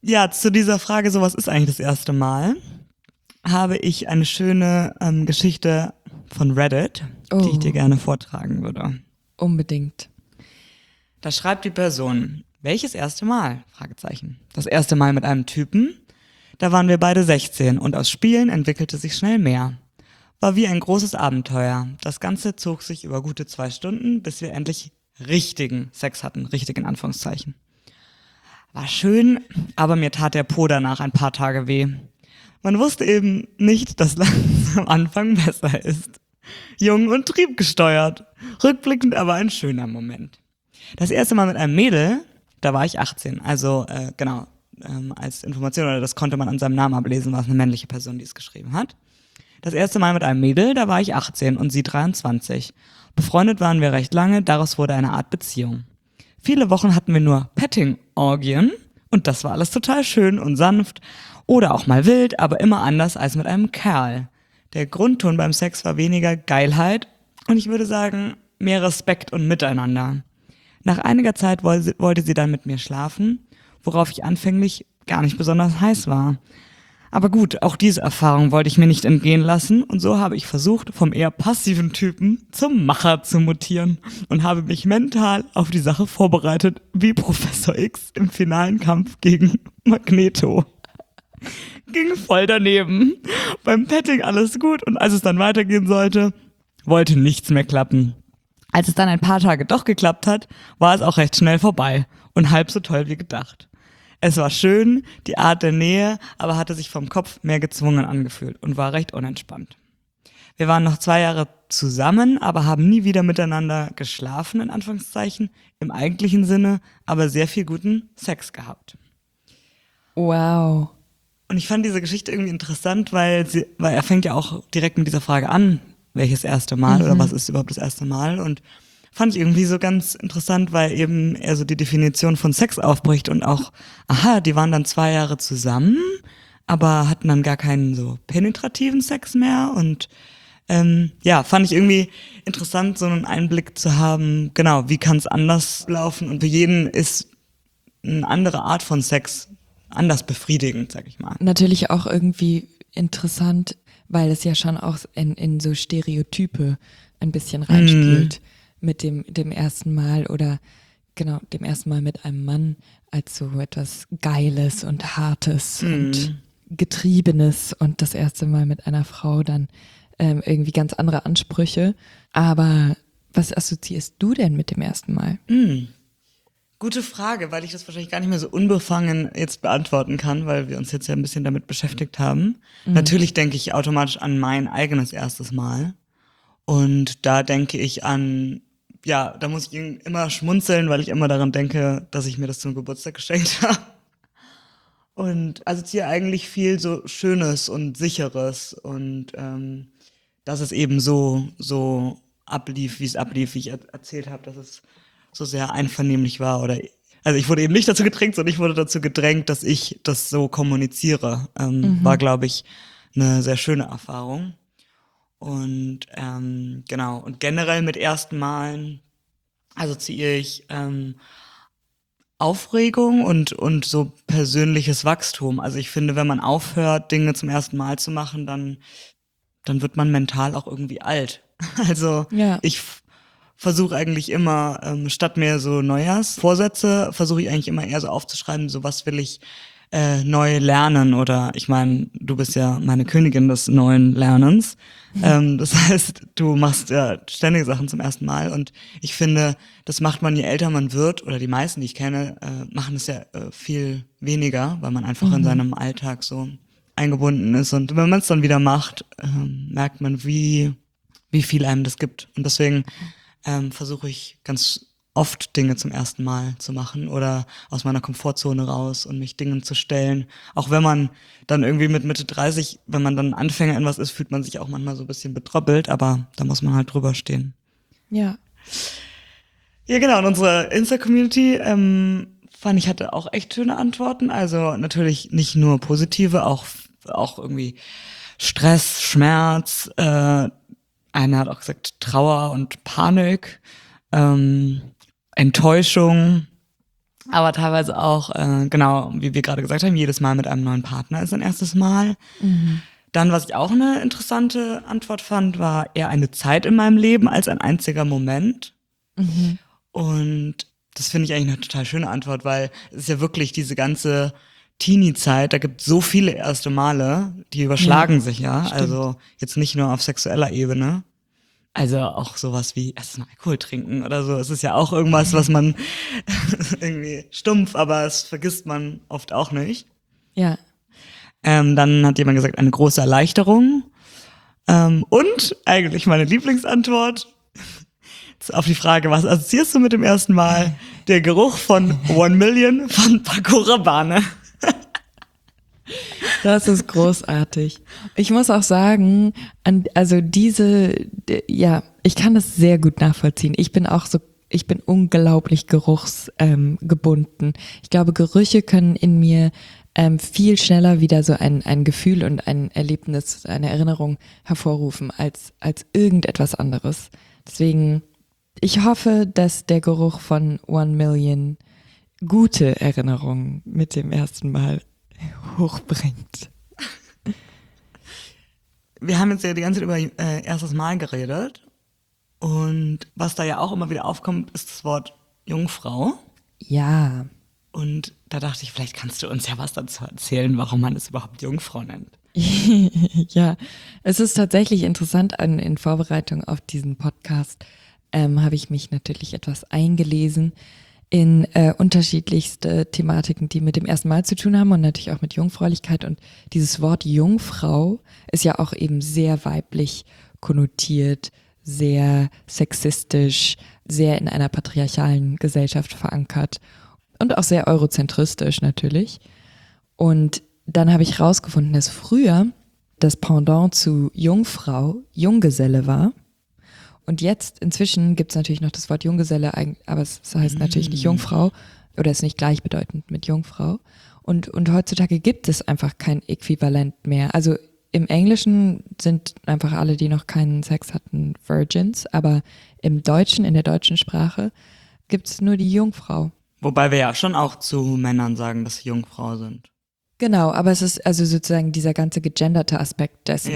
Ja, zu dieser Frage, so was ist eigentlich das erste Mal, habe ich eine schöne Geschichte von Reddit, die ich dir gerne vortragen würde. Unbedingt. Da schreibt die Person, welches erste Mal? Fragezeichen. Das erste Mal mit einem Typen. Da waren wir beide 16 und aus Spielen entwickelte sich schnell mehr. War wie ein großes Abenteuer. Das Ganze zog sich über gute 2 Stunden, bis wir endlich richtigen Sex hatten, richtig in Anführungszeichen. War schön, aber mir tat der Po danach ein paar Tage weh. Man wusste eben nicht, dass langsam am Anfang besser ist. Jung und triebgesteuert. Rückblickend aber ein schöner Moment. Das erste Mal mit einem Mädel, da war ich 18, also als Information, oder das konnte man an seinem Namen ablesen, war es eine männliche Person, die es geschrieben hat. Das erste Mal mit einem Mädel, da war ich 18 und sie 23. Befreundet waren wir recht lange, daraus wurde eine Art Beziehung. Viele Wochen hatten wir nur Petting-Orgien und das war alles total schön und sanft oder auch mal wild, aber immer anders als mit einem Kerl. Der Grundton beim Sex war weniger Geilheit und ich würde sagen, mehr Respekt und Miteinander. Nach einiger Zeit wollte sie dann mit mir schlafen, worauf ich anfänglich gar nicht besonders heiß war. Aber gut, auch diese Erfahrung wollte ich mir nicht entgehen lassen und so habe ich versucht, vom eher passiven Typen zum Macher zu mutieren und habe mich mental auf die Sache vorbereitet, wie Professor X im finalen Kampf gegen Magneto. Ging voll daneben. Beim Petting alles gut und als es dann weitergehen sollte, wollte nichts mehr klappen. Als es dann ein paar Tage doch geklappt hat, war es auch recht schnell vorbei und halb so toll wie gedacht. Es war schön, die Art der Nähe, aber hatte sich vom Kopf mehr gezwungen angefühlt und war recht unentspannt. Wir waren noch 2 Jahre zusammen, aber haben nie wieder miteinander geschlafen, in Anführungszeichen, im eigentlichen Sinne, aber sehr viel guten Sex gehabt. Wow. Und ich fand diese Geschichte irgendwie interessant, weil er fängt ja auch direkt mit dieser Frage an, welches erste Mal oder was ist überhaupt das erste Mal, und fand ich irgendwie so ganz interessant, weil eben er so die Definition von Sex aufbricht und auch, die waren dann 2 Jahre zusammen, aber hatten dann gar keinen so penetrativen Sex mehr und fand ich irgendwie interessant, so einen Einblick zu haben, genau, wie kann es anders laufen und für jeden ist eine andere Art von Sex anders befriedigend, sag ich mal. Natürlich auch irgendwie interessant, weil es ja schon auch in so Stereotype ein bisschen reinspielt. Mit dem ersten Mal oder genau, dem ersten Mal mit einem Mann als so etwas Geiles und Hartes und Getriebenes und das erste Mal mit einer Frau dann irgendwie ganz andere Ansprüche. Aber was assoziierst du denn mit dem ersten Mal? Gute Frage, weil ich das wahrscheinlich gar nicht mehr so unbefangen jetzt beantworten kann, weil wir uns jetzt ja ein bisschen damit beschäftigt haben. Natürlich denke ich automatisch an mein eigenes erstes Mal. Und da denke ich an, da muss ich immer schmunzeln, weil ich immer daran denke, dass ich mir das zum Geburtstag geschenkt habe. Und assoziiere eigentlich viel so Schönes und Sicheres und dass es eben so ablief, wie es ablief, wie ich erzählt habe, dass es so sehr einvernehmlich war also ich wurde eben nicht dazu gedrängt, sondern ich wurde dazu gedrängt, dass ich das so kommuniziere. War, glaube ich, eine sehr schöne Erfahrung. Und genau, und generell mit ersten Malen assoziiere ich Aufregung und so persönliches Wachstum. Also ich finde, wenn man aufhört, Dinge zum ersten Mal zu machen, dann wird man mental auch irgendwie alt. Also ich versuche eigentlich immer, statt mir so Neujahrsvorsätze, versuche ich eigentlich immer eher so aufzuschreiben, so was will ich neu lernen, oder ich meine, du bist ja meine Königin des neuen Lernens. Das heißt, du machst ja ständige Sachen zum ersten Mal und ich finde, das macht man, je älter man wird, oder die meisten, die ich kenne, machen es ja viel weniger, weil man einfach in seinem Alltag so eingebunden ist, und wenn man es dann wieder macht, merkt man, wie viel einem das gibt, und deswegen versuche ich ganz oft Dinge zum ersten Mal zu machen oder aus meiner Komfortzone raus und mich Dingen zu stellen. Auch wenn man dann irgendwie mit Mitte 30, wenn man dann Anfänger in was ist, fühlt man sich auch manchmal so ein bisschen betröppelt, aber da muss man halt drüber stehen. Ja. Ja, genau, und unsere Insta-Community fand ich, hatte auch echt schöne Antworten. Also natürlich nicht nur positive, auch irgendwie Stress, Schmerz, einer hat auch gesagt Trauer und Panik, Enttäuschung, Aber teilweise auch, genau, wie wir gerade gesagt haben, jedes Mal mit einem neuen Partner ist ein erstes Mal. Dann, was ich auch eine interessante Antwort fand, war eher eine Zeit in meinem Leben als ein einziger Moment. Und das finde ich eigentlich eine total schöne Antwort, weil es ist ja wirklich diese ganze Teenie-Zeit, da gibt es so viele erste Male, die überschlagen sich ja. stimmt. Also jetzt nicht nur auf sexueller Ebene. Also auch sowas wie erstes Mal Alkohol trinken oder so. Es ist ja auch irgendwas, was man irgendwie stumpf, aber es vergisst man oft auch nicht. Ja. Dann hat jemand gesagt, eine große Erleichterung. Und eigentlich meine Lieblingsantwort auf die Frage, was assoziierst du mit dem ersten Mal? Der Geruch von 1 Million von Paco Rabanne. Das ist großartig. Ich muss auch sagen, ich kann das sehr gut nachvollziehen. Ich bin unglaublich geruchsgebunden. Ich glaube, Gerüche können in mir viel schneller wieder so ein Gefühl und ein Erlebnis, eine Erinnerung hervorrufen als irgendetwas anderes. Deswegen, ich hoffe, dass der Geruch von 1 Million gute Erinnerungen mit dem ersten Mal hochbringt. Wir haben jetzt ja die ganze Zeit über erstes Mal geredet. Und was da ja auch immer wieder aufkommt, ist das Wort Jungfrau. Ja. Und da dachte ich, vielleicht kannst du uns ja was dazu erzählen, warum man es überhaupt Jungfrau nennt. Ja, es ist tatsächlich interessant, in Vorbereitung auf diesen Podcast habe ich mich natürlich etwas eingelesen in unterschiedlichste Thematiken, die mit dem ersten Mal zu tun haben und natürlich auch mit Jungfräulichkeit. Und dieses Wort Jungfrau ist ja auch eben sehr weiblich konnotiert, sehr sexistisch, sehr in einer patriarchalen Gesellschaft verankert und auch sehr eurozentristisch natürlich. Und dann habe ich rausgefunden, dass früher das Pendant zu Jungfrau Junggeselle war. Und jetzt, inzwischen gibt es natürlich noch das Wort Junggeselle, aber es heißt natürlich nicht Jungfrau oder ist nicht gleichbedeutend mit Jungfrau. Und heutzutage gibt es einfach kein Äquivalent mehr. Also im Englischen sind einfach alle, die noch keinen Sex hatten, Virgins, aber im Deutschen, in der deutschen Sprache, gibt es nur die Jungfrau. Wobei wir ja schon auch zu Männern sagen, dass sie Jungfrau sind. Genau, aber es ist also sozusagen dieser ganze gegenderte Aspekt dessen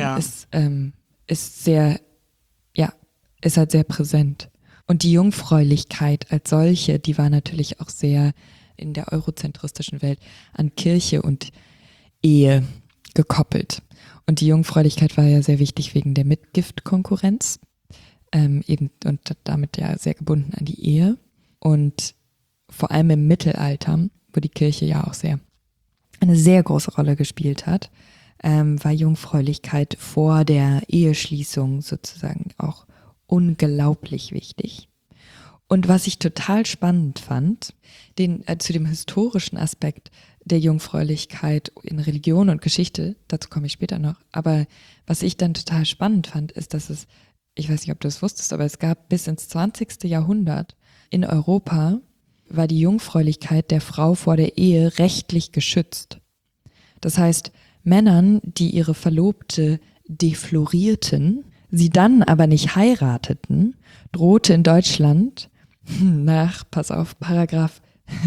ist sehr, ja, ist halt sehr präsent. Und die Jungfräulichkeit als solche, die war natürlich auch sehr in der eurozentristischen Welt an Kirche und Ehe gekoppelt. Und die Jungfräulichkeit war ja sehr wichtig wegen der Mitgiftkonkurrenz, eben und damit ja sehr gebunden an die Ehe. Und vor allem im Mittelalter, wo die Kirche ja auch eine sehr große Rolle gespielt hat, war Jungfräulichkeit vor der Eheschließung sozusagen auch unglaublich wichtig. Und was ich total spannend fand, zu dem historischen Aspekt der Jungfräulichkeit in Religion und Geschichte, dazu komme ich später noch, aber was ich dann total spannend fand, ist, dass ich weiß nicht, ob du das wusstest, aber es gab bis ins 20. Jahrhundert in Europa war die Jungfräulichkeit der Frau vor der Ehe rechtlich geschützt. Das heißt, Männern, die ihre Verlobte deflorierten, sie dann aber nicht heirateten, drohte in Deutschland nach, pass auf, Paragraph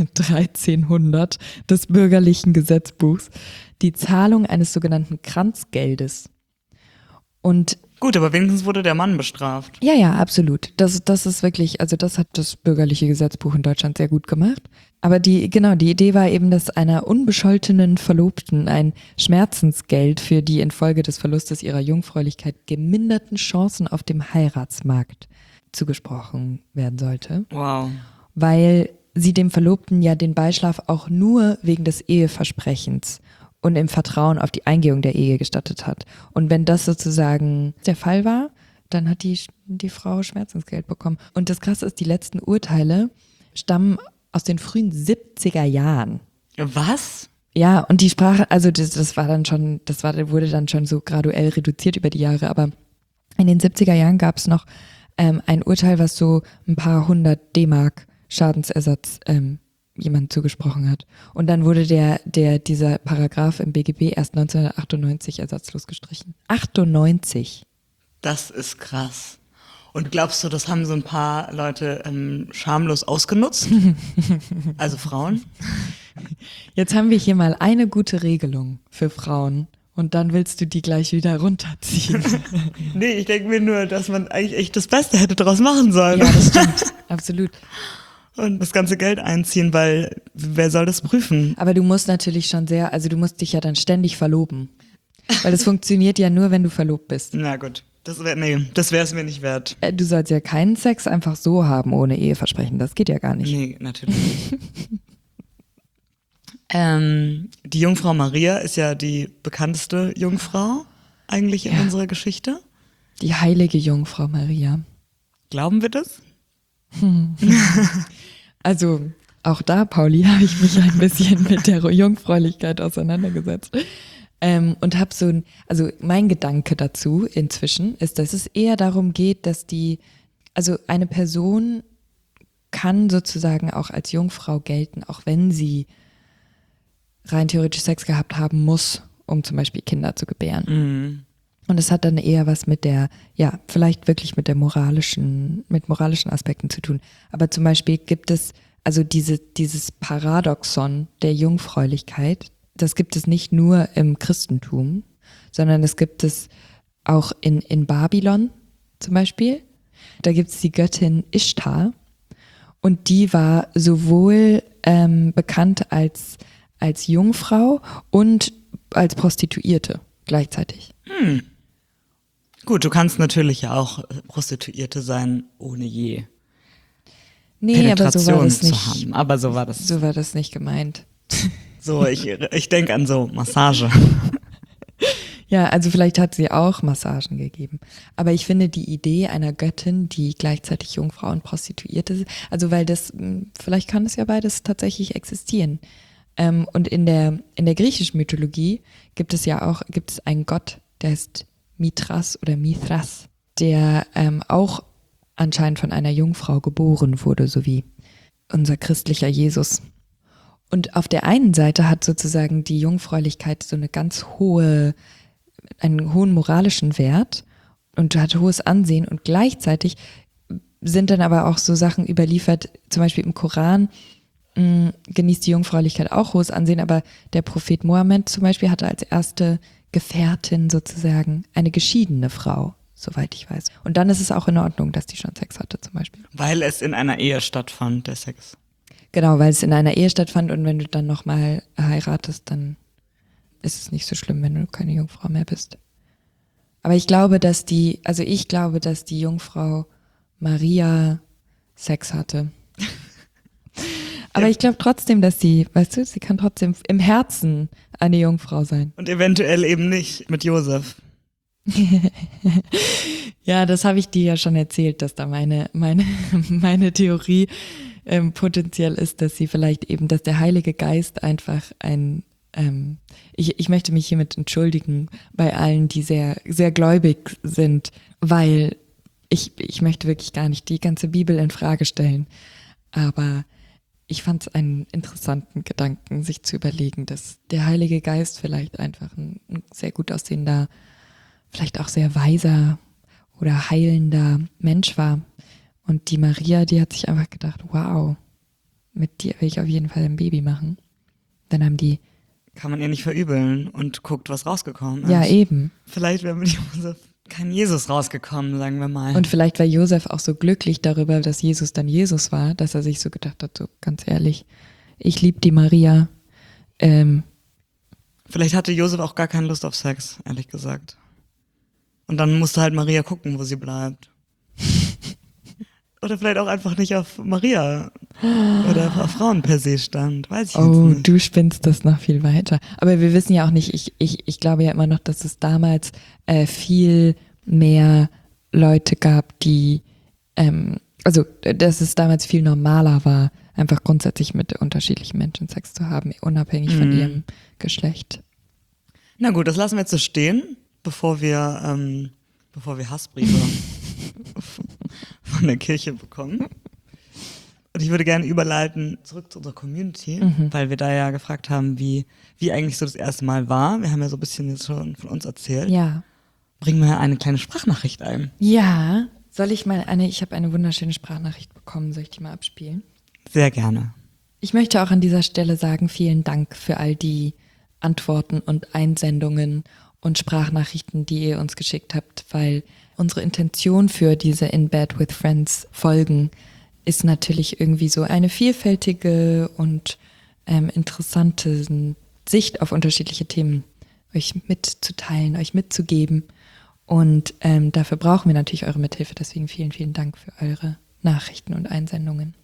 1300 des bürgerlichen Gesetzbuchs die Zahlung eines sogenannten Kranzgeldes. Und gut, aber wenigstens wurde der Mann bestraft. ja, absolut. Das ist wirklich, also das hat das bürgerliche Gesetzbuch in Deutschland sehr gut gemacht. Aber die Idee war eben, dass einer unbescholtenen Verlobten ein Schmerzensgeld für die infolge des Verlustes ihrer Jungfräulichkeit geminderten Chancen auf dem Heiratsmarkt zugesprochen werden sollte. Wow. Weil sie dem Verlobten ja den Beischlaf auch nur wegen des Eheversprechens und im Vertrauen auf die Eingehung der Ehe gestattet hat. Und wenn das sozusagen der Fall war, dann hat die Frau Schmerzensgeld bekommen. Und das Krasse ist, die letzten Urteile stammen aus den frühen 70er Jahren. Was? Ja, und die Sprache, also das wurde dann schon so graduell reduziert über die Jahre, aber in den 70er Jahren gab es noch ein Urteil, was so ein paar 100 D-Mark Schadensersatz jemand zugesprochen hat. Und dann wurde dieser Paragraph im BGB erst 1998 ersatzlos gestrichen. 98. Das ist krass. Und glaubst du, das haben so ein paar Leute schamlos ausgenutzt? Also Frauen? Jetzt haben wir hier mal eine gute Regelung für Frauen und dann willst du die gleich wieder runterziehen. Nee, ich denke mir nur, dass man eigentlich echt das Beste hätte daraus machen sollen. Ja, das stimmt. Absolut. Und das ganze Geld einziehen, weil wer soll das prüfen? Aber du musst natürlich schon also du musst dich ja dann ständig verloben. Weil das funktioniert ja nur, wenn du verlobt bist. Na gut, das wäre es mir nicht wert. Du sollst ja keinen Sex einfach so haben ohne Eheversprechen. Das geht ja gar nicht. Nee, natürlich nicht. Die Jungfrau Maria ist ja die bekannteste Jungfrau eigentlich in unserer Geschichte. Die heilige Jungfrau Maria. Glauben wir das? Also auch da, Pauli, habe ich mich ein bisschen mit der Jungfräulichkeit auseinandergesetzt. Und habe also mein Gedanke dazu inzwischen ist, dass es eher darum geht, dass also eine Person kann sozusagen auch als Jungfrau gelten, auch wenn sie rein theoretisch Sex gehabt haben muss, um zum Beispiel Kinder zu gebären. Mhm. Und es hat dann eher was mit vielleicht wirklich mit moralischen Aspekten zu tun. Aber zum Beispiel gibt es also dieses Paradoxon der Jungfräulichkeit, das gibt es nicht nur im Christentum, sondern das gibt es auch in Babylon zum Beispiel. Da gibt es die Göttin Ishtar und die war sowohl bekannt als Jungfrau und als Prostituierte gleichzeitig. Gut, du kannst natürlich ja auch Prostituierte sein, ohne je Nee, aber so war Penetration das zu nicht. haben. Aber so war das. So war das nicht gemeint. So, ich denke an so Massage. Ja, also vielleicht hat sie auch Massagen gegeben. Aber ich finde die Idee einer Göttin, die gleichzeitig Jungfrau und Prostituierte ist, also weil vielleicht kann es ja beides tatsächlich existieren. Und in der griechischen Mythologie gibt es einen Gott, der heißt Mithras, der auch anscheinend von einer Jungfrau geboren wurde, so wie unser christlicher Jesus. Und auf der einen Seite hat sozusagen die Jungfräulichkeit so einen hohen moralischen Wert und hat hohes Ansehen und gleichzeitig sind dann aber auch so Sachen überliefert, zum Beispiel im Koran genießt die Jungfräulichkeit auch hohes Ansehen, aber der Prophet Mohammed zum Beispiel hatte als erste Gefährtin sozusagen eine geschiedene Frau, soweit ich weiß. Und dann ist es auch in Ordnung, dass die schon Sex hatte zum Beispiel. Weil es in einer Ehe stattfand, der Sex. Genau, weil es in einer Ehe stattfand und wenn du dann nochmal heiratest, dann ist es nicht so schlimm, wenn du keine Jungfrau mehr bist. Aber ich glaube, dass die Jungfrau Maria Sex hatte. Aber ich glaube trotzdem, dass sie kann trotzdem im Herzen eine Jungfrau sein. Und eventuell eben nicht mit Josef. Ja, das habe ich dir ja schon erzählt, dass da meine Theorie potenziell ist, dass dass der Heilige Geist einfach ich möchte mich hiermit entschuldigen bei allen, die sehr, sehr gläubig sind, weil ich möchte wirklich gar nicht die ganze Bibel in Frage stellen. Aber ich fand es einen interessanten Gedanken, sich zu überlegen, dass der Heilige Geist vielleicht einfach ein sehr gut aussehender, vielleicht auch sehr weiser oder heilender Mensch war. Und die Maria, die hat sich einfach gedacht, wow, mit dir will ich auf jeden Fall ein Baby machen. Dann haben die... Kann man ihr nicht verübeln und guckt, was rausgekommen ist. Ja, eben. Vielleicht wäre mit Josef kein Jesus rausgekommen, sagen wir mal. Und vielleicht war Josef auch so glücklich darüber, dass Jesus dann Jesus war, dass er sich so gedacht hat, so ganz ehrlich, ich liebe die Maria. Vielleicht hatte Josef auch gar keine Lust auf Sex, ehrlich gesagt. Und dann musste halt Maria gucken, wo sie bleibt. Oder vielleicht auch einfach nicht auf Maria oder auf Frauen per se stand. Weiß ich jetzt nicht. Du spinnst das noch viel weiter. Aber wir wissen ja auch nicht, ich glaube ja immer noch, dass es damals viel mehr Leute gab, die, dass es damals viel normaler war, einfach grundsätzlich mit unterschiedlichen Menschen Sex zu haben, unabhängig von ihrem Geschlecht. Na gut, das lassen wir jetzt so stehen, bevor wir Hassbriefe von der Kirche bekommen. Und ich würde gerne überleiten zurück zu unserer Community, weil wir da ja gefragt haben, wie eigentlich so das erste Mal war. Wir haben ja so ein bisschen jetzt schon von uns erzählt. Ja. Bringen wir eine kleine Sprachnachricht ein. Ja, Ich habe eine wunderschöne Sprachnachricht bekommen, soll ich die mal abspielen? Sehr gerne. Ich möchte auch an dieser Stelle sagen, vielen Dank für all die Antworten und Einsendungen und Sprachnachrichten, die ihr uns geschickt habt, weil unsere Intention für diese In Bed with Friends Folgen ist natürlich irgendwie so eine vielfältige und interessante Sicht auf unterschiedliche Themen euch mitzuteilen, euch mitzugeben. Und dafür brauchen wir natürlich eure Mithilfe. Deswegen vielen, vielen Dank für eure Nachrichten und Einsendungen.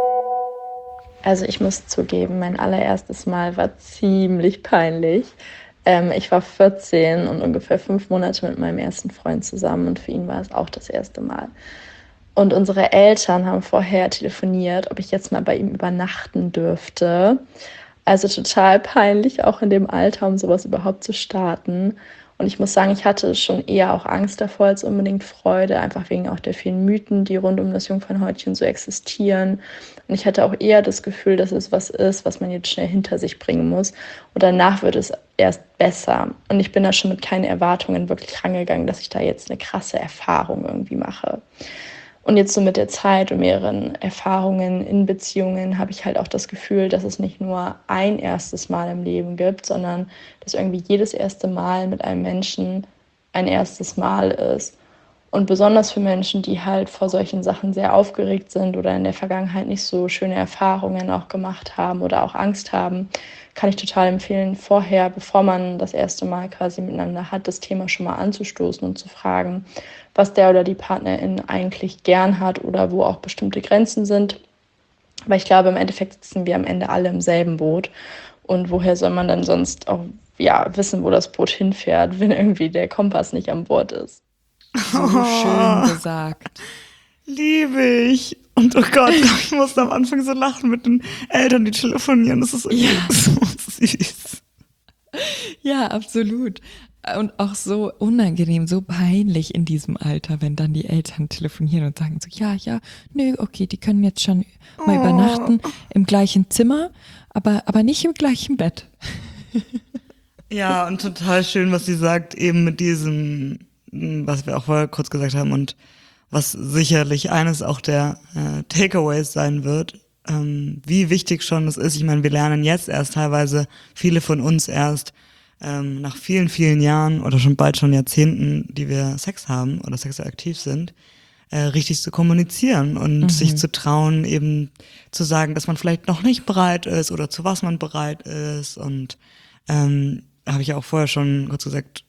Also ich muss zugeben, mein allererstes Mal war ziemlich peinlich. Ich war 14 und ungefähr 5 Monate mit meinem ersten Freund zusammen und für ihn war es auch das erste Mal. Und unsere Eltern haben vorher telefoniert, ob ich jetzt mal bei ihm übernachten dürfte. Also total peinlich, auch in dem Alter, um sowas überhaupt zu starten. Und ich muss sagen, ich hatte schon eher auch Angst davor als unbedingt Freude, einfach wegen auch der vielen Mythen, die rund um das Jungfernhäutchen so existieren. Und ich hatte auch eher das Gefühl, dass es was ist, was man jetzt schnell hinter sich bringen muss. Und danach wird es erst besser. Und ich bin da schon mit keinen Erwartungen wirklich rangegangen, dass ich da jetzt eine krasse Erfahrung irgendwie mache. Und jetzt so mit der Zeit und mehreren Erfahrungen in Beziehungen habe ich halt auch das Gefühl, dass es nicht nur ein erstes Mal im Leben gibt, sondern dass irgendwie jedes erste Mal mit einem Menschen ein erstes Mal ist. Und besonders für Menschen, die halt vor solchen Sachen sehr aufgeregt sind oder in der Vergangenheit nicht so schöne Erfahrungen auch gemacht haben oder auch Angst haben, kann ich total empfehlen, vorher, bevor man das erste Mal quasi miteinander hat, das Thema schon mal anzustoßen und zu fragen, was der oder die Partnerin eigentlich gern hat oder wo auch bestimmte Grenzen sind. Weil ich glaube, im Endeffekt sitzen wir am Ende alle im selben Boot. Und woher soll man dann sonst auch wissen, wo das Boot hinfährt, wenn irgendwie der Kompass nicht an Bord ist? So schön gesagt. Liebe ich. Und oh Gott, ich musste am Anfang so lachen mit den Eltern, die telefonieren. Das ist irgendwie so süß. Ja, absolut. Und auch so unangenehm, so peinlich in diesem Alter, wenn dann die Eltern telefonieren und sagen so, ja, nö, okay, die können jetzt schon mal übernachten im gleichen Zimmer, aber nicht im gleichen Bett. Ja, und total schön, was sie sagt, eben mit diesem, was wir auch vorher kurz gesagt haben und was sicherlich eines auch der Takeaways sein wird, wie wichtig schon das ist. Ich meine, wir lernen jetzt erst teilweise, viele von uns erst nach vielen, vielen Jahren oder bald schon Jahrzehnten, die wir Sex haben oder sexuell aktiv sind, richtig zu kommunizieren und sich zu trauen, eben zu sagen, dass man vielleicht noch nicht bereit ist oder zu was man bereit ist. Und habe ich auch vorher schon kurz gesagt,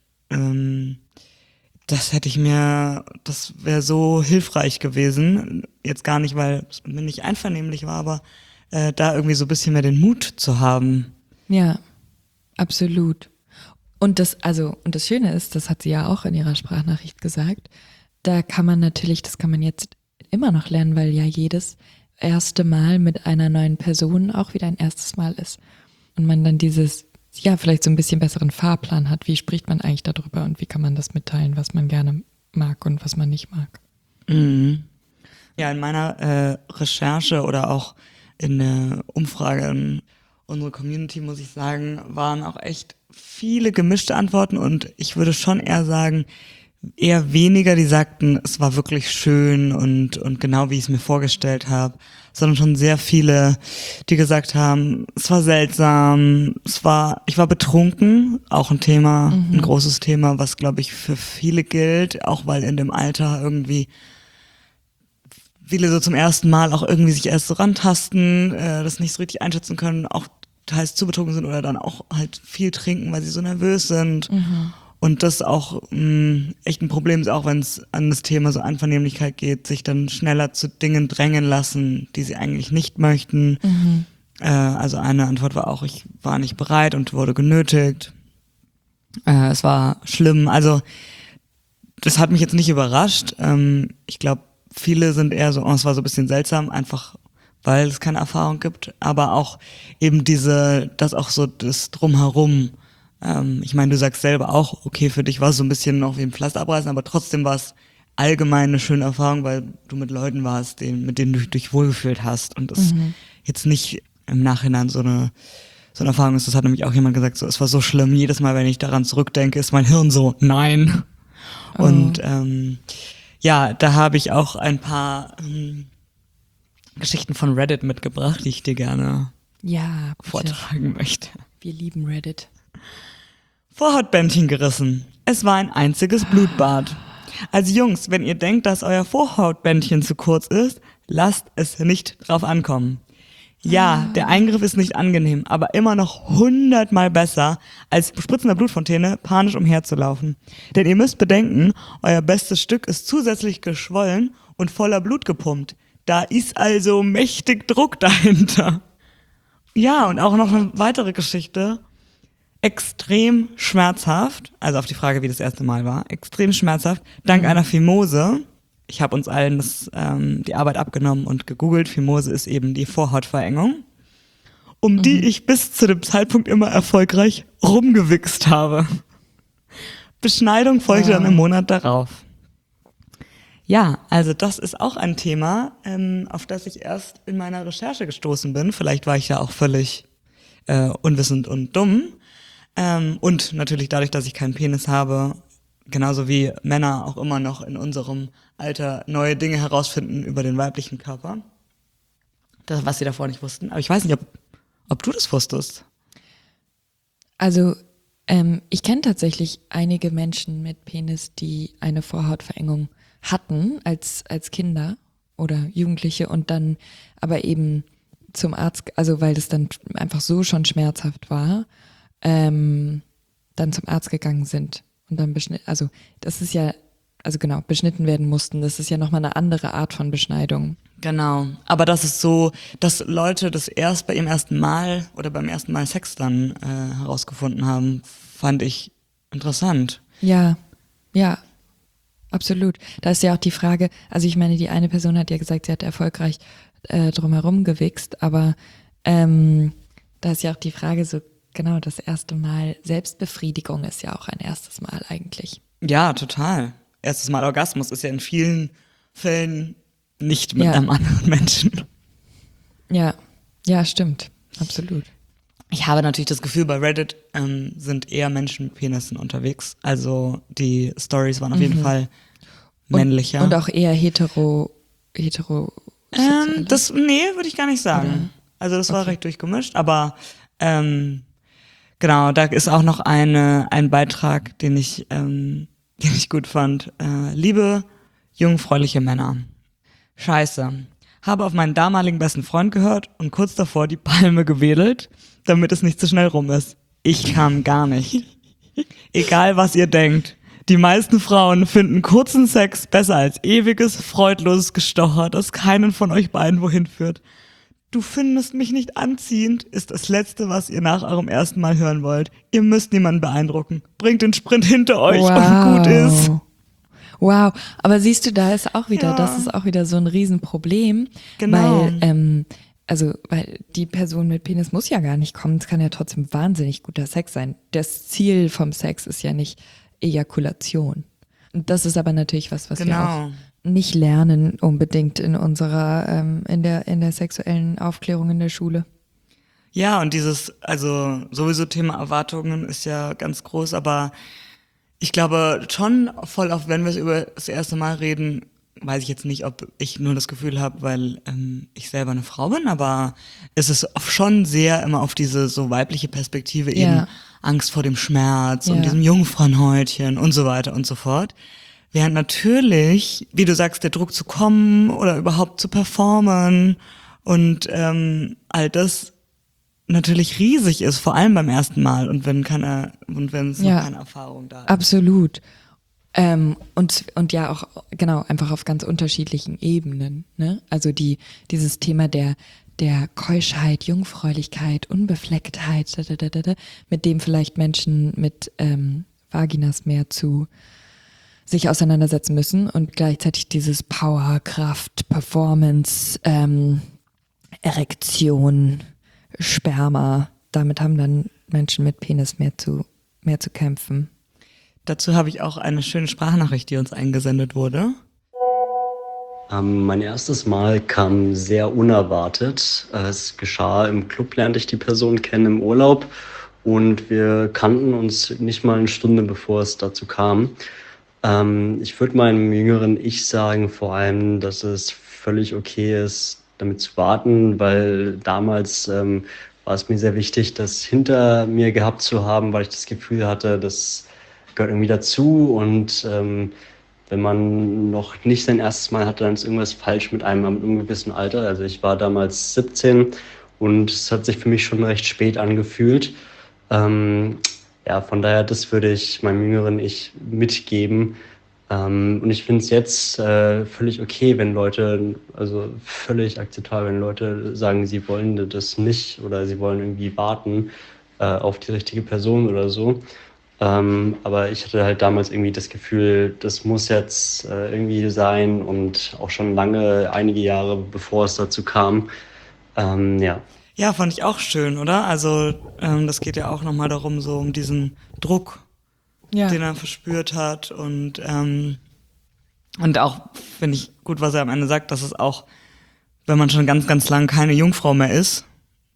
das wäre so hilfreich gewesen. Jetzt gar nicht, weil es mir nicht einvernehmlich war, aber da irgendwie so ein bisschen mehr den Mut zu haben. Ja, absolut. Und das Schöne ist, das hat sie ja auch in ihrer Sprachnachricht gesagt, das kann man jetzt immer noch lernen, weil ja jedes erste Mal mit einer neuen Person auch wieder ein erstes Mal ist. Und man dann vielleicht so ein bisschen besseren Fahrplan hat. Wie spricht man eigentlich darüber und wie kann man das mitteilen, was man gerne mag und was man nicht mag? Mhm. Ja, in meiner Recherche oder auch in der Umfrage in unsere Community, muss ich sagen, waren auch echt viele gemischte Antworten und ich würde schon eher sagen, eher weniger, die sagten, es war wirklich schön und genau wie ich es mir vorgestellt habe, sondern schon sehr viele, die gesagt haben, es war seltsam, ich war betrunken, auch ein Thema, ein großes Thema, was glaube ich für viele gilt, auch weil in dem Alter irgendwie viele so zum ersten Mal auch irgendwie sich erst so rantasten, das nicht so richtig einschätzen können, auch teils zu betrunken sind oder dann auch halt viel trinken, weil sie so nervös sind. Und das auch echt ein Problem ist, auch wenn es an das Thema so Einvernehmlichkeit geht, sich dann schneller zu Dingen drängen lassen, die sie eigentlich nicht möchten. Also eine Antwort war auch, ich war nicht bereit und wurde genötigt. Es war schlimm. Also das hat mich jetzt nicht überrascht. Ich glaube, viele sind eher so, es war so ein bisschen seltsam, einfach weil es keine Erfahrung gibt. Aber auch eben das auch so das Drumherum. Ich meine, du sagst selber auch, okay, für dich war es so ein bisschen noch wie ein Pflaster abreißen, aber trotzdem war es allgemein eine schöne Erfahrung, weil du mit Leuten warst, mit denen du dich wohlgefühlt hast und es jetzt nicht im Nachhinein so eine Erfahrung ist. Das hat nämlich auch jemand gesagt, so, es war so schlimm, jedes Mal, wenn ich daran zurückdenke, ist mein Hirn so, nein. Und Ja, da habe ich auch ein paar Geschichten von Reddit mitgebracht, die ich dir gerne Ja, bitte. vortragen möchte. Wir lieben Reddit. Vorhautbändchen gerissen. Es war ein einziges Blutbad. Also Jungs, wenn ihr denkt, dass euer Vorhautbändchen zu kurz ist, lasst es nicht drauf ankommen. Ja, der Eingriff ist nicht angenehm, aber immer noch 100-mal besser, als spritzender Blutfontäne panisch umherzulaufen. Denn ihr müsst bedenken, euer bestes Stück ist zusätzlich geschwollen und voller Blut gepumpt. Da ist also mächtig Druck dahinter. Ja, und auch noch eine weitere Geschichte. Extrem schmerzhaft, also auf die Frage, wie das erste Mal war, extrem schmerzhaft, dank einer Phimose. Ich habe uns allen die Arbeit abgenommen und gegoogelt. Phimose ist eben die Vorhautverengung, um die ich bis zu dem Zeitpunkt immer erfolgreich rumgewichst habe. Beschneidung folgte dann im Monat darauf. Ja, also das ist auch ein Thema, auf das ich erst in meiner Recherche gestoßen bin. Vielleicht war ich ja auch völlig unwissend und dumm. Und natürlich dadurch, dass ich keinen Penis habe, genauso wie Männer auch immer noch in unserem Alter neue Dinge herausfinden über den weiblichen Körper. Das, was sie davor nicht wussten. Aber ich weiß nicht, ob du das wusstest. Also ich kenne tatsächlich einige Menschen mit Penis, die eine Vorhautverengung hatten als Kinder oder Jugendliche und dann aber eben zum Arzt, also weil das dann einfach so schon schmerzhaft war, dann zum Arzt gegangen sind und dann beschnitten werden mussten. Das ist ja nochmal eine andere Art von Beschneidung. Genau. Aber das ist so, dass Leute das erst bei ihrem ersten Mal oder beim ersten Mal Sex dann herausgefunden haben, fand ich interessant. Ja, absolut. Da ist ja auch die Frage, also ich meine, die eine Person hat ja gesagt, sie hat erfolgreich drumherum gewichst, aber da ist ja auch die Frage so, genau, das erste Mal Selbstbefriedigung ist ja auch ein erstes Mal eigentlich. Ja, total. Erstes Mal Orgasmus ist ja in vielen Fällen nicht mit einem anderen Menschen. Ja, stimmt. Absolut. Ich habe natürlich das Gefühl, bei Reddit sind eher Menschen mit Penissen unterwegs. Also die Stories waren auf jeden Fall männlicher. Und auch eher hetero. Nee, würde ich gar nicht sagen. Oder? Also das war recht durchgemischt, aber genau, da ist auch noch ein Beitrag, den ich gut fand. Liebe jungfräuliche Männer. Scheiße. Habe auf meinen damaligen besten Freund gehört und kurz davor die Palme gewedelt, damit es nicht zu schnell rum ist. Ich kam gar nicht. Egal, was ihr denkt. Die meisten Frauen finden kurzen Sex besser als ewiges, freudloses Gestocher, das keinen von euch beiden wohin führt. Du findest mich nicht anziehend, ist das Letzte, was ihr nach eurem ersten Mal hören wollt. Ihr müsst niemanden beeindrucken. Bringt den Sprint hinter euch und gut ist. Wow, aber siehst du, da ist auch wieder, das ist auch wieder so ein Riesenproblem. Genau. Weil die Person mit Penis muss ja gar nicht kommen. Es kann ja trotzdem wahnsinnig guter Sex sein. Das Ziel vom Sex ist ja nicht Ejakulation. Und das ist aber natürlich was wir auch nicht lernen unbedingt in unserer, in der sexuellen Aufklärung in der Schule. Ja, und also sowieso Thema Erwartungen ist ja ganz groß, aber ich glaube schon voll oft, wenn wir über das erste Mal reden, weiß ich jetzt nicht, ob ich nur das Gefühl habe, weil ich selber eine Frau bin, aber es ist schon sehr immer auf diese so weibliche Perspektive eben Angst vor dem Schmerz und diesem Jungfrauenhäutchen und so weiter und so fort. Während natürlich, wie du sagst, der Druck zu kommen oder überhaupt zu performen und all das natürlich riesig ist, vor allem beim ersten Mal und wenn es noch keine Erfahrung da ist. Absolut. Und ja auch, genau, einfach auf ganz unterschiedlichen Ebenen, ne? Also dieses Thema der Keuschheit, Jungfräulichkeit, Unbeflecktheit, mit dem vielleicht Menschen mit Vaginas mehr zu sich auseinandersetzen müssen und gleichzeitig dieses Power, Kraft, Performance, Erektion, Sperma, damit haben dann Menschen mit Penis mehr zu kämpfen. Dazu habe ich auch eine schöne Sprachnachricht, die uns eingesendet wurde. Mein erstes Mal kam sehr unerwartet. Es geschah im Club, lernte ich die Person kennen im Urlaub und wir kannten uns nicht mal eine Stunde, bevor es dazu kam. Ich würde meinem jüngeren Ich sagen, vor allem, dass es völlig okay ist, damit zu warten, weil damals war es mir sehr wichtig, das hinter mir gehabt zu haben, weil ich das Gefühl hatte, das gehört irgendwie dazu und wenn man noch nicht sein erstes Mal hatte, dann ist irgendwas falsch mit einem ab einem gewissen Alter. Also ich war damals 17 und es hat sich für mich schon recht spät angefühlt. Ja, von daher, das würde ich meinem jüngeren Ich mitgeben. Und ich finde es jetzt völlig okay, wenn Leute, also völlig akzeptabel, wenn Leute sagen, sie wollen das nicht oder sie wollen irgendwie warten auf die richtige Person oder so. Aber ich hatte halt damals irgendwie das Gefühl, das muss jetzt irgendwie sein und auch schon lange, einige Jahre bevor es dazu kam. Ja. Ja, fand ich auch schön, oder? Also das geht ja auch nochmal darum, so um diesen Druck, Ja. den er verspürt hat und auch finde ich gut, was er am Ende sagt, dass es auch, wenn man schon ganz, ganz lang keine Jungfrau mehr ist,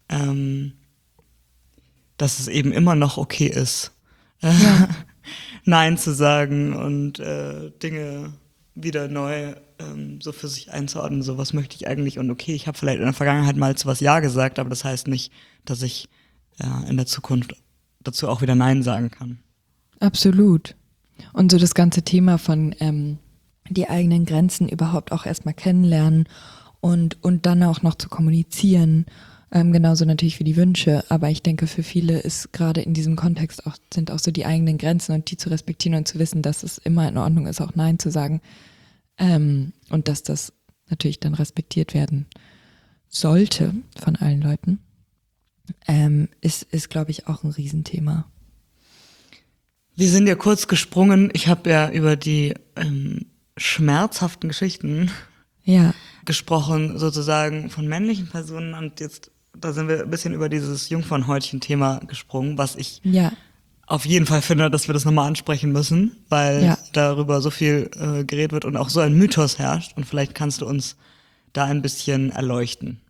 dass es eben immer noch okay ist, Nein zu sagen und Dinge wieder neu so für sich einzuordnen, so was möchte ich eigentlich und okay, ich habe vielleicht in der Vergangenheit mal zu was Ja gesagt, aber das heißt nicht, dass ich in der Zukunft dazu auch wieder Nein sagen kann. Absolut. Und so das ganze Thema von die eigenen Grenzen überhaupt auch erstmal kennenlernen und dann auch noch zu kommunizieren, genauso natürlich für die Wünsche, aber ich denke für viele ist gerade in diesem Kontext sind auch so die eigenen Grenzen und die zu respektieren und zu wissen, dass es immer in Ordnung ist, auch Nein zu sagen und dass das natürlich dann respektiert werden sollte von allen Leuten, ist glaube ich auch ein Riesenthema. Wir sind ja kurz gesprungen, ich habe ja über die schmerzhaften Geschichten gesprochen, sozusagen von männlichen Personen und jetzt, da sind wir ein bisschen über dieses Jungfernhäutchen-Thema gesprungen, was ich auf jeden Fall finde, dass wir das nochmal ansprechen müssen, weil darüber so viel geredet wird und auch so ein Mythos herrscht und vielleicht kannst du uns da ein bisschen erleuchten.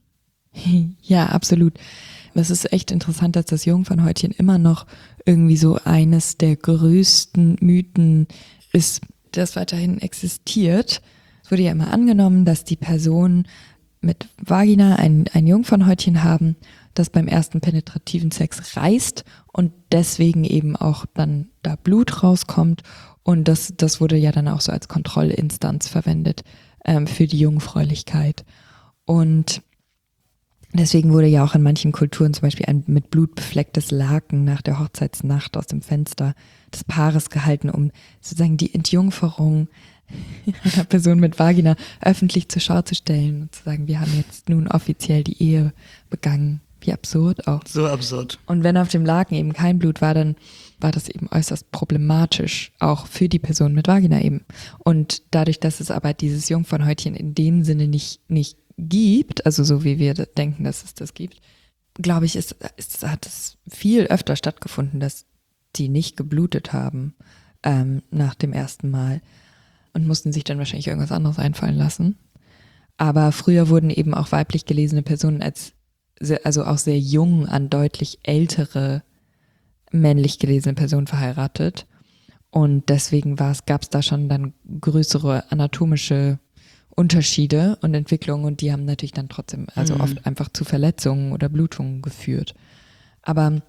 Ja, absolut. Es ist echt interessant, dass das Jungfernhäutchen immer noch irgendwie so eines der größten Mythen ist, das weiterhin existiert. Es wurde ja immer angenommen, dass die Personen mit Vagina ein Jungfernhäutchen haben, das beim ersten penetrativen Sex reißt und deswegen eben auch dann da Blut rauskommt. Und das wurde ja dann auch so als Kontrollinstanz verwendet für die Jungfräulichkeit. Und deswegen wurde ja auch in manchen Kulturen zum Beispiel ein mit Blut beflecktes Laken nach der Hochzeitsnacht aus dem Fenster des Paares gehalten, um sozusagen die Entjungferung einer Person mit Vagina öffentlich zur Schau zu stellen und zu sagen, wir haben jetzt nun offiziell die Ehe begangen. Wie absurd auch. So absurd. Und wenn auf dem Laken eben kein Blut war, dann war das eben äußerst problematisch, auch für die Person mit Vagina eben. Und dadurch, dass es aber dieses Jungfernhäutchen in dem Sinne nicht gibt, also so wie wir denken, dass es das gibt, glaube ich, hat es viel öfter stattgefunden, dass die nicht geblutet haben nach dem ersten Mal und mussten sich dann wahrscheinlich irgendwas anderes einfallen lassen. Aber früher wurden eben auch weiblich gelesene Personen also auch sehr jung an deutlich ältere männlich gelesene Personen verheiratet. Und deswegen gab es da schon dann größere anatomische Unterschiede und Entwicklungen und die haben natürlich dann trotzdem oft einfach zu Verletzungen oder Blutungen geführt. Aber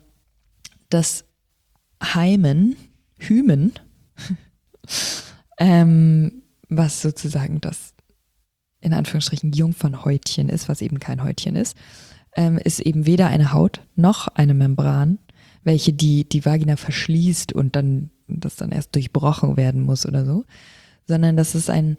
das Hymen, was sozusagen das in Anführungsstrichen Jungfernhäutchen ist, was eben kein Häutchen ist eben weder eine Haut noch eine Membran, welche die Vagina verschließt und das dann erst durchbrochen werden muss oder so, sondern das ist ein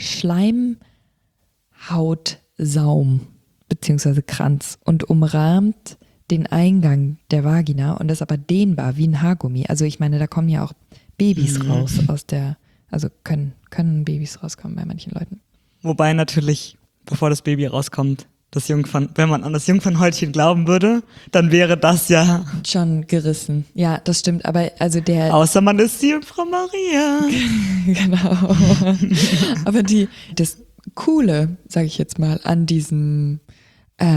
Schleimhautsaum beziehungsweise Kranz und umrahmt den Eingang der Vagina und ist aber dehnbar wie ein Haargummi. Also ich meine, da kommen ja auch Babys raus also können Babys rauskommen bei manchen Leuten. Wobei natürlich, bevor das Baby rauskommt, wenn man an das Jungfernhäutchen glauben würde, dann wäre das ja schon gerissen. Ja, das stimmt. Aber also außer man ist die Jungfrau Maria. Genau. Aber das Coole, sage ich jetzt mal, an diesem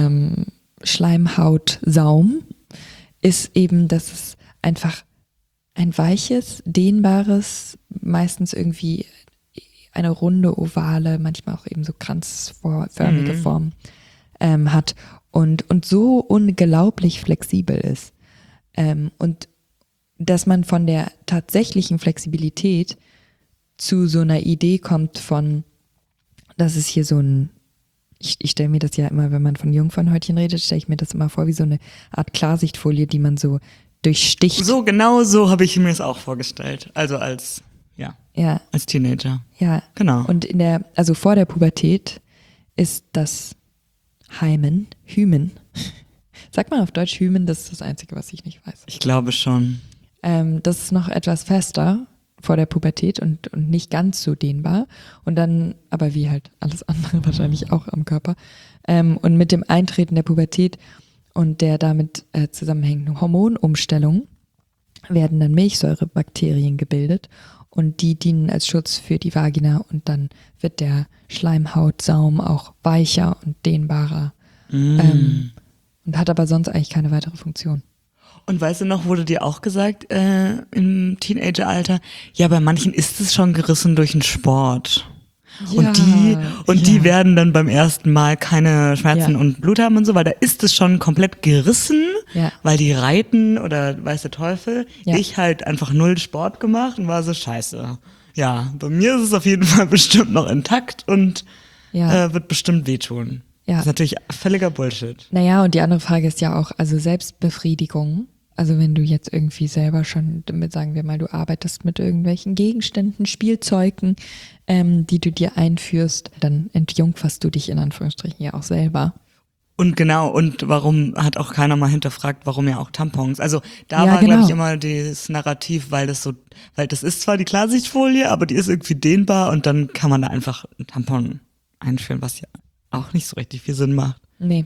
Schleimhautsaum ist eben, dass es einfach ein weiches, dehnbares, meistens irgendwie eine runde, ovale, manchmal auch eben so kranzförmige Form hat und so unglaublich flexibel ist. Und dass man von der tatsächlichen Flexibilität zu so einer Idee kommt von, dass es hier so ein, ich stelle mir das ja immer, wenn man von Jungfernhäutchen redet, stelle ich mir das immer vor wie so eine Art Klarsichtfolie, die man so durchsticht. So, genau so habe ich mir das auch vorgestellt. Also als Teenager. Ja. Genau. Und also vor der Pubertät ist das Hymen. Sagt man auf Deutsch Hymen? Das ist das Einzige, was ich nicht weiß. Ich glaube schon. Das ist noch etwas fester vor der Pubertät und nicht ganz so dehnbar. Und dann, aber wie halt alles andere wahrscheinlich auch am Körper. Und mit dem Eintreten der Pubertät und der damit zusammenhängenden Hormonumstellung werden dann Milchsäurebakterien gebildet und die dienen als Schutz für die Vagina und dann wird der Schleimhautsaum auch weicher und dehnbarer und hat aber sonst eigentlich keine weitere Funktion. Und weißt du noch, wurde dir auch gesagt im Teenageralter, ja, bei manchen ist es schon gerissen durch den Sport. Ja, Die werden dann beim ersten Mal keine Schmerzen Ja. und Blut haben und so, weil da ist es schon komplett gerissen, Ja. weil die reiten oder weiß der Teufel. Ja. Ich halt einfach null Sport gemacht und war so scheiße. Ja, bei mir ist es auf jeden Fall bestimmt noch intakt und Ja. wird bestimmt wehtun. Ja. Das ist natürlich völliger Bullshit. Naja, und die andere Frage ist ja auch, also Selbstbefriedigung. Also wenn du jetzt irgendwie selber schon, damit sagen wir mal, du arbeitest mit irgendwelchen Gegenständen, Spielzeugen, die du dir einführst, dann entjungferst du dich in Anführungsstrichen ja auch selber. Und genau, und warum hat auch keiner mal hinterfragt, warum ja auch Tampons? Also da Ja, war, glaube genau. ich, immer das Narrativ, weil das ist zwar die Klarsichtfolie, aber die ist irgendwie dehnbar und dann kann man da einfach einen Tampon einführen, was ja auch nicht so richtig viel Sinn macht. Nee,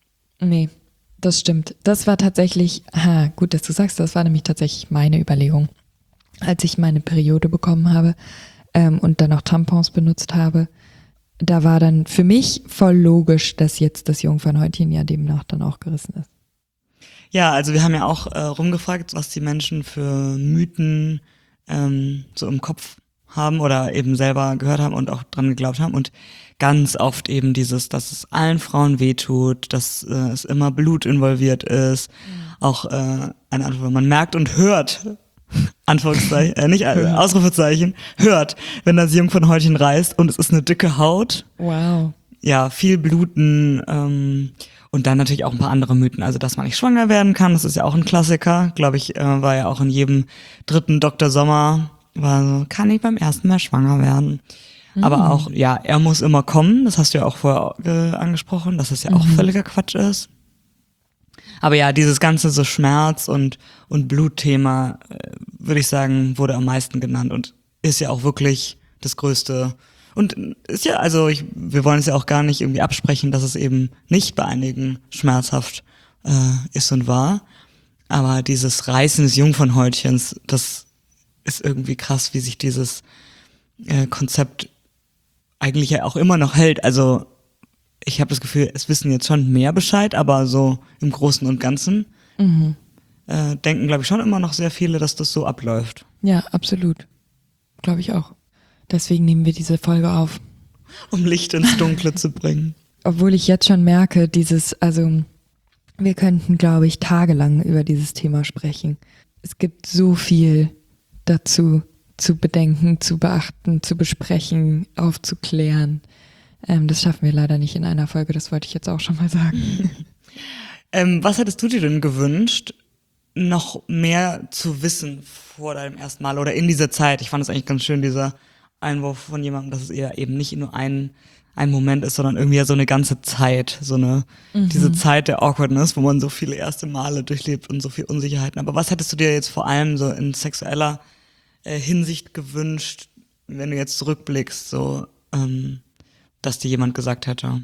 das stimmt. Das war tatsächlich, gut, dass du sagst, das war nämlich tatsächlich meine Überlegung. Als ich meine Periode bekommen habe und dann auch Tampons benutzt habe, da war dann für mich voll logisch, dass jetzt das Jungfernhäutchen ja demnach dann auch gerissen ist. Ja, also wir haben ja auch rumgefragt, was die Menschen für Mythen so im Kopf haben oder eben selber gehört haben und auch dran geglaubt haben und ganz oft eben dieses, dass es allen Frauen wehtut, dass es immer Blut involviert ist, auch eine Antwort, man merkt und hört, Anführungszeichen, nicht Ausrufezeichen, hört, wenn das Jungfernhäutchen reißt und es ist eine dicke Haut. Wow. Ja, viel Bluten und dann natürlich auch ein paar andere Mythen. Also, dass man nicht schwanger werden kann, das ist ja auch ein Klassiker. Glaube ich, war ja auch in jedem dritten Dr. Sommer, war so, kann ich beim ersten Mal schwanger werden? Aber auch, ja, er muss immer kommen, das hast du ja auch vorher angesprochen, dass es ja auch völliger Quatsch ist. Aber ja, dieses ganze so Schmerz und Blutthema, würde ich sagen, wurde am meisten genannt und ist ja auch wirklich das Größte. Und ist ja, also wir wollen es ja auch gar nicht irgendwie absprechen, dass es eben nicht bei einigen schmerzhaft ist und war. Aber dieses Reißen des Jungfernhäutchens, das ist irgendwie krass, wie sich dieses Konzept eigentlich ja auch immer noch hält. Also ich habe das Gefühl, es wissen jetzt schon mehr Bescheid, aber so im Großen und Ganzen denken, glaube ich, schon immer noch sehr viele, dass das so abläuft. Ja, absolut. Glaube ich auch. Deswegen nehmen wir diese Folge auf. Um Licht ins Dunkle zu bringen. Obwohl ich jetzt schon merke, also wir könnten, glaube ich, tagelang über dieses Thema sprechen. Es gibt so viel dazu zu bedenken, zu beachten, zu besprechen, aufzuklären. Das schaffen wir leider nicht in einer Folge, das wollte ich jetzt auch schon mal sagen. Was hättest du dir denn gewünscht, noch mehr zu wissen vor deinem ersten Mal oder in dieser Zeit? Ich fand es eigentlich ganz schön, dieser Einwurf von jemandem, dass es eher eben nicht nur ein Moment ist, sondern irgendwie ja so eine ganze Zeit, diese Zeit der Awkwardness, wo man so viele erste Male durchlebt und so viel Unsicherheiten. Aber was hättest du dir jetzt vor allem so in sexueller Hinsicht gewünscht, wenn du jetzt zurückblickst, dass dir jemand gesagt hätte?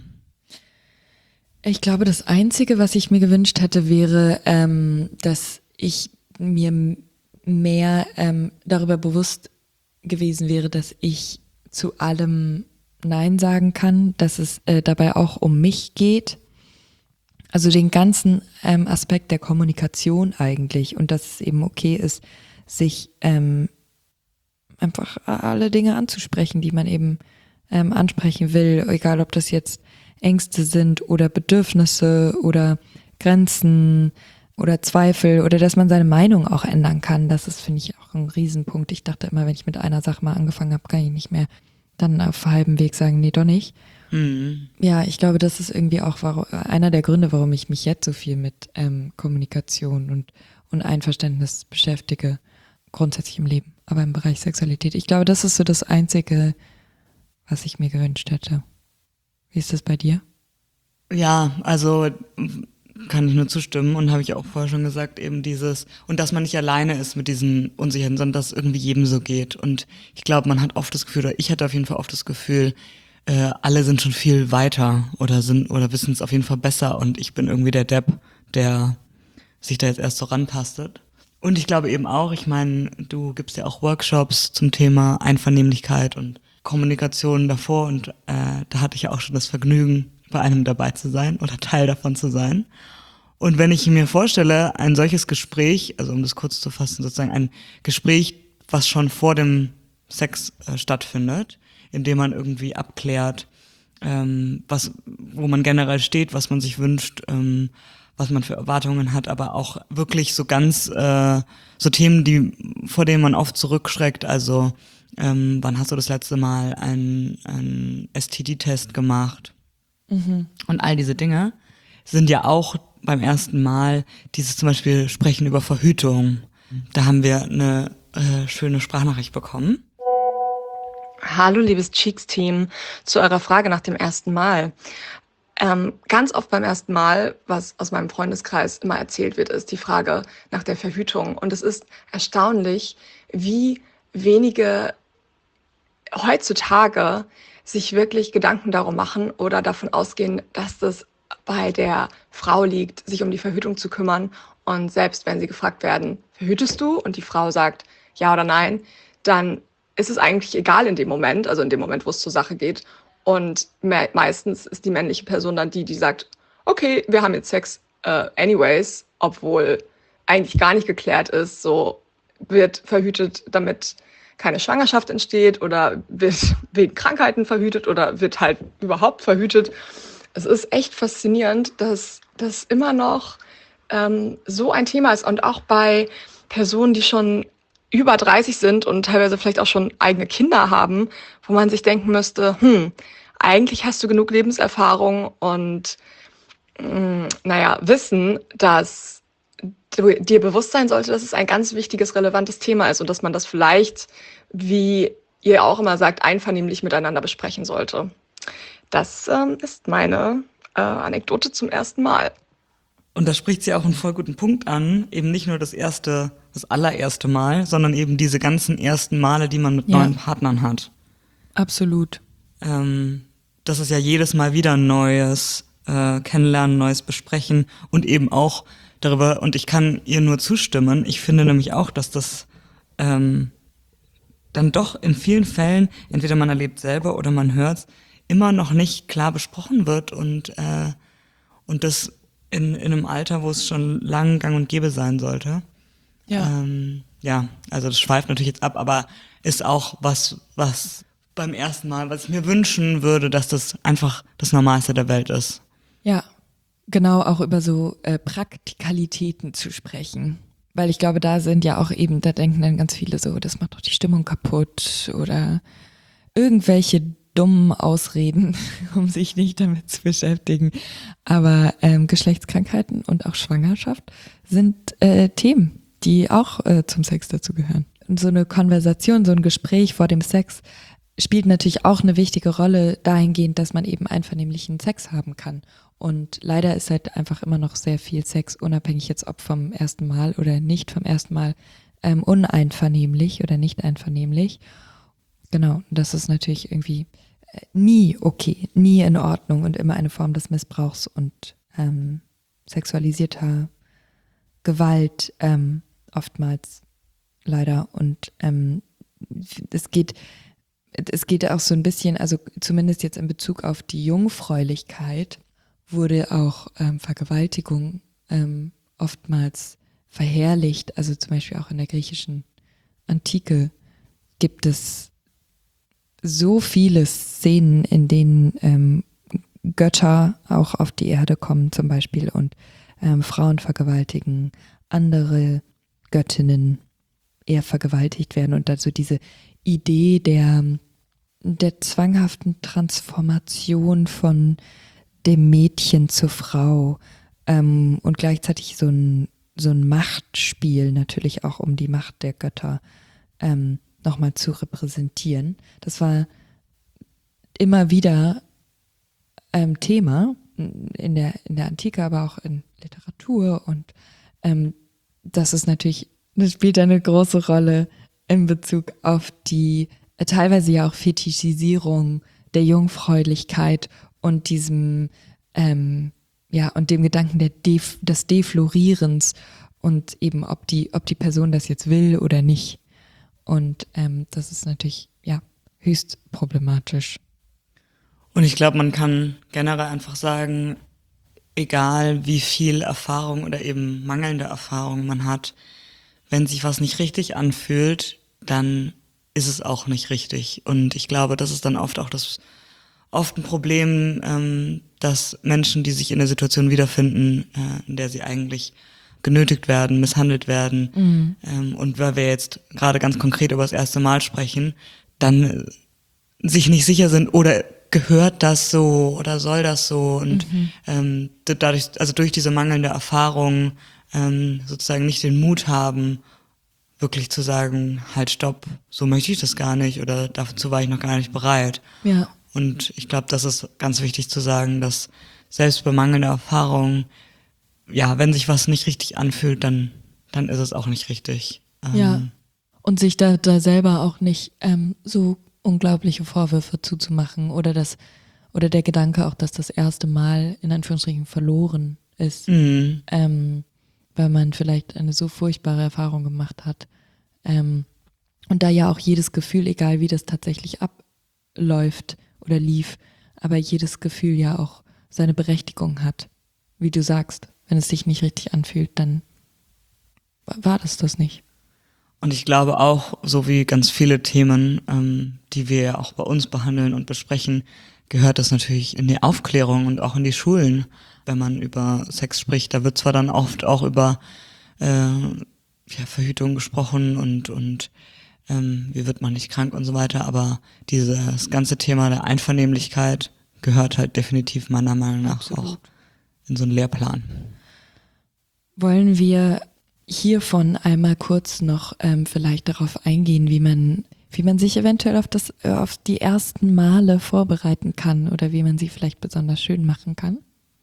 Ich glaube, das Einzige, was ich mir gewünscht hätte, wäre, dass ich mir mehr darüber bewusst gewesen wäre, dass ich zu allem Nein sagen kann, dass es dabei auch um mich geht. Also den ganzen Aspekt der Kommunikation eigentlich und dass es eben okay ist, sich einfach alle Dinge anzusprechen, die man eben ansprechen will, egal ob das jetzt Ängste sind oder Bedürfnisse oder Grenzen oder Zweifel oder dass man seine Meinung auch ändern kann. Das ist, finde ich, auch ein Riesenpunkt. Ich dachte immer, wenn ich mit einer Sache mal angefangen habe, kann ich nicht mehr dann auf halbem Weg sagen, nee, doch nicht. Ja, ich glaube, das ist irgendwie auch einer der Gründe, warum ich mich jetzt so viel mit Kommunikation und Einverständnis beschäftige, grundsätzlich im Leben, aber im Bereich Sexualität. Ich glaube, das ist so das Einzige, was ich mir gewünscht hätte. Wie ist das bei dir? Ja, also kann ich nur zustimmen und habe ich auch vorher schon gesagt, eben dieses, und dass man nicht alleine ist mit diesen Unsicherheiten, sondern dass es irgendwie jedem so geht. Und ich glaube, man hat oft das Gefühl, oder ich hatte auf jeden Fall oft das Gefühl, alle sind schon viel weiter oder wissen es auf jeden Fall besser und ich bin irgendwie der Depp, der sich da jetzt erst so rantastet. Und ich glaube eben auch, ich meine, du gibst ja auch Workshops zum Thema Einvernehmlichkeit und Kommunikation davor und da hatte ich ja auch schon das Vergnügen, bei einem dabei zu sein oder Teil davon zu sein. Und wenn ich mir vorstelle, ein solches Gespräch, also um das kurz zu fassen, sozusagen ein Gespräch, was schon vor dem Sex stattfindet, indem man irgendwie abklärt, wo man generell steht, was man sich wünscht, was man für Erwartungen hat, aber auch wirklich so ganz so Themen, vor denen man oft zurückschreckt. Also wann hast du das letzte Mal einen STD-Test gemacht? Und all diese Dinge sind ja auch beim ersten Mal dieses zum Beispiel Sprechen über Verhütung. Da haben wir eine schöne Sprachnachricht bekommen. Hallo, liebes Cheeks-Team, zu eurer Frage nach dem ersten Mal. Ganz oft beim ersten Mal, was aus meinem Freundeskreis immer erzählt wird, ist die Frage nach der Verhütung. Und es ist erstaunlich, wie wenige heutzutage sich wirklich Gedanken darum machen oder davon ausgehen, dass das bei der Frau liegt, sich um die Verhütung zu kümmern. Und selbst wenn sie gefragt werden, verhütest du? Und die Frau sagt ja oder nein, dann ist es eigentlich egal in dem Moment, also in dem Moment, wo es zur Sache geht. Und meistens ist die männliche Person dann die sagt, okay, wir haben jetzt Sex anyways, obwohl eigentlich gar nicht geklärt ist, so wird verhütet, damit keine Schwangerschaft entsteht oder wird wegen Krankheiten verhütet oder wird halt überhaupt verhütet. Es ist echt faszinierend, dass das immer noch so ein Thema ist und auch bei Personen, die schon über 30 sind und teilweise vielleicht auch schon eigene Kinder haben, wo man sich denken müsste, eigentlich hast du genug Lebenserfahrung und wissen, dass dir bewusst sein sollte, dass es ein ganz wichtiges, relevantes Thema ist und dass man das vielleicht, wie ihr auch immer sagt, einvernehmlich miteinander besprechen sollte. Das ist meine Anekdote zum ersten Mal. Und da spricht sie auch einen voll guten Punkt an, eben nicht nur das allererste Mal, sondern eben diese ganzen ersten Male, die man mit neuen Partnern hat. Absolut. Das ist ja jedes Mal wieder ein neues Kennenlernen, neues Besprechen und eben auch darüber, und ich kann ihr nur zustimmen, ich finde nämlich auch, dass das dann doch in vielen Fällen, entweder man erlebt selber oder man hört es, immer noch nicht klar besprochen wird und das in einem Alter, wo es schon lang gang und gäbe sein sollte. Ja. Also das schweift natürlich jetzt ab, aber ist auch was beim ersten Mal, was ich mir wünschen würde, dass das einfach das Normalste der Welt ist. Ja, genau, auch über so Praktikalitäten zu sprechen. Weil ich glaube, da denken dann ganz viele so, das macht doch die Stimmung kaputt oder irgendwelche dummen Ausreden, um sich nicht damit zu beschäftigen. Aber Geschlechtskrankheiten und auch Schwangerschaft sind Themen, die auch zum Sex dazugehören. Und so eine Konversation, so ein Gespräch vor dem Sex spielt natürlich auch eine wichtige Rolle dahingehend, dass man eben einvernehmlichen Sex haben kann. Und leider ist halt einfach immer noch sehr viel Sex, unabhängig jetzt ob vom ersten Mal oder nicht vom ersten Mal, uneinvernehmlich oder nicht einvernehmlich. Genau, das ist natürlich irgendwie nie okay, nie in Ordnung und immer eine Form des Missbrauchs und sexualisierter Gewalt oftmals leider. Und es geht auch so ein bisschen, also zumindest jetzt in Bezug auf die Jungfräulichkeit, wurde auch Vergewaltigung oftmals verherrlicht, also zum Beispiel auch in der griechischen Antike gibt es so viele Szenen, in denen Götter auch auf die Erde kommen zum Beispiel und Frauen vergewaltigen, andere Göttinnen eher vergewaltigt werden und dazu diese Idee der zwanghaften Transformation von dem Mädchen zur Frau und gleichzeitig so ein Machtspiel natürlich auch um die Macht der Götter nochmal zu repräsentieren. Das war immer wieder Thema in der Antike, aber auch in Literatur und das spielt eine große Rolle in Bezug auf die teilweise ja auch Fetischisierung der Jungfräulichkeit und diesem und dem Gedanken des Deflorierens und eben ob die Person das jetzt will oder nicht. Und das ist natürlich höchst problematisch. Und ich glaube, man kann generell einfach sagen, egal wie viel Erfahrung oder eben mangelnde Erfahrung man hat, wenn sich was nicht richtig anfühlt, dann ist es auch nicht richtig. Und ich glaube, das ist dann oft ein Problem, dass Menschen, die sich in der Situation wiederfinden, in der sie eigentlich genötigt werden, misshandelt werden, und weil wir jetzt gerade ganz konkret über das erste Mal sprechen, dann sich nicht sicher sind oder gehört das so oder soll das so und dadurch, also durch diese mangelnde Erfahrung sozusagen nicht den Mut haben, wirklich zu sagen, halt stopp, so möchte ich das gar nicht oder dazu war ich noch gar nicht bereit. Ja. Und ich glaube, das ist ganz wichtig zu sagen, dass selbst bei mangelnder Erfahrung, wenn sich was nicht richtig anfühlt, dann ist es auch nicht richtig. Ja. Und sich da selber auch nicht so unglaubliche Vorwürfe zuzumachen oder der Gedanke auch, dass das erste Mal in Anführungsstrichen verloren ist, weil man vielleicht eine so furchtbare Erfahrung gemacht hat. Und da ja auch jedes Gefühl, egal wie das tatsächlich abläuft oder lief, aber jedes Gefühl ja auch seine Berechtigung hat. Wie du sagst, wenn es sich nicht richtig anfühlt, dann war das nicht. Und ich glaube auch, so wie ganz viele Themen, die wir ja auch bei uns behandeln und besprechen, gehört das natürlich in die Aufklärung und auch in die Schulen, wenn man über Sex spricht. Da wird zwar dann oft auch über Verhütung gesprochen und wie wird man nicht krank und so weiter, aber dieses ganze Thema der Einvernehmlichkeit gehört halt definitiv meiner Meinung nach auch in so einen Lehrplan. Wollen wir hiervon einmal kurz noch vielleicht darauf eingehen, wie man sich eventuell auf die ersten Male vorbereiten kann oder wie man sie vielleicht besonders schön machen kann?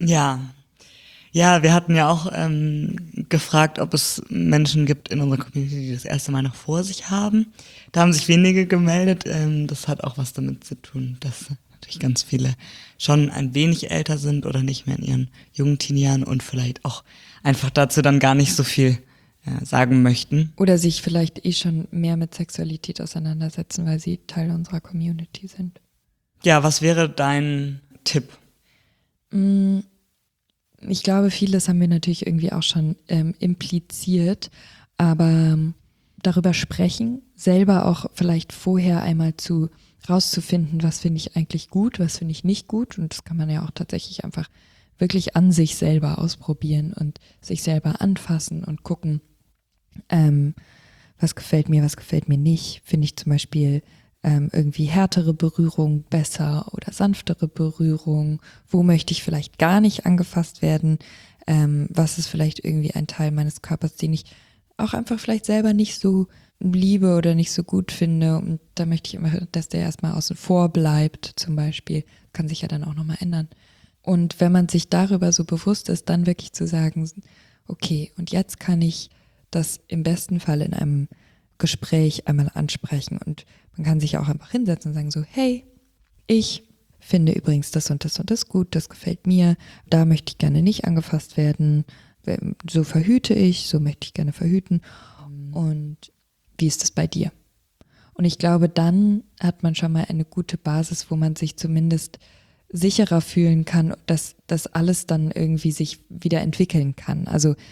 Ja, wir hatten ja auch gefragt, ob es Menschen gibt in unserer Community, die das erste Mal noch vor sich haben. Da haben sich wenige gemeldet. Das hat auch was damit zu tun, dass natürlich ganz viele schon ein wenig älter sind oder nicht mehr in ihren jungen Teenie-Jahren und vielleicht auch einfach dazu dann gar nicht so viel sagen möchten. Oder sich vielleicht schon mehr mit Sexualität auseinandersetzen, weil sie Teil unserer Community sind. Ja, was wäre dein Tipp? Ich glaube, vieles haben wir natürlich irgendwie auch schon impliziert, aber darüber sprechen, selber auch vielleicht vorher einmal rauszufinden, was finde ich eigentlich gut, was finde ich nicht gut, und das kann man ja auch tatsächlich einfach wirklich an sich selber ausprobieren und sich selber anfassen und gucken, was gefällt mir nicht. Finde ich zum Beispiel irgendwie härtere Berührung besser oder sanftere Berührung? Wo möchte ich vielleicht gar nicht angefasst werden? Was ist vielleicht irgendwie ein Teil meines Körpers, den ich auch einfach vielleicht selber nicht so liebe oder nicht so gut finde? Und da möchte ich immer, dass der erstmal außen vor bleibt zum Beispiel. Kann sich ja dann auch nochmal ändern. Und wenn man sich darüber so bewusst ist, dann wirklich zu sagen, okay, und jetzt kann ich das im besten Fall in einem Gespräch einmal ansprechen und man kann sich auch einfach hinsetzen und sagen so, hey, ich finde übrigens das und das und das gut, das gefällt mir, da möchte ich gerne nicht angefasst werden, so verhüte ich, so möchte ich gerne verhüten und wie ist das bei dir? Und ich glaube, dann hat man schon mal eine gute Basis, wo man sich zumindest sicherer fühlen kann, dass das alles dann irgendwie sich wieder entwickeln kann. Also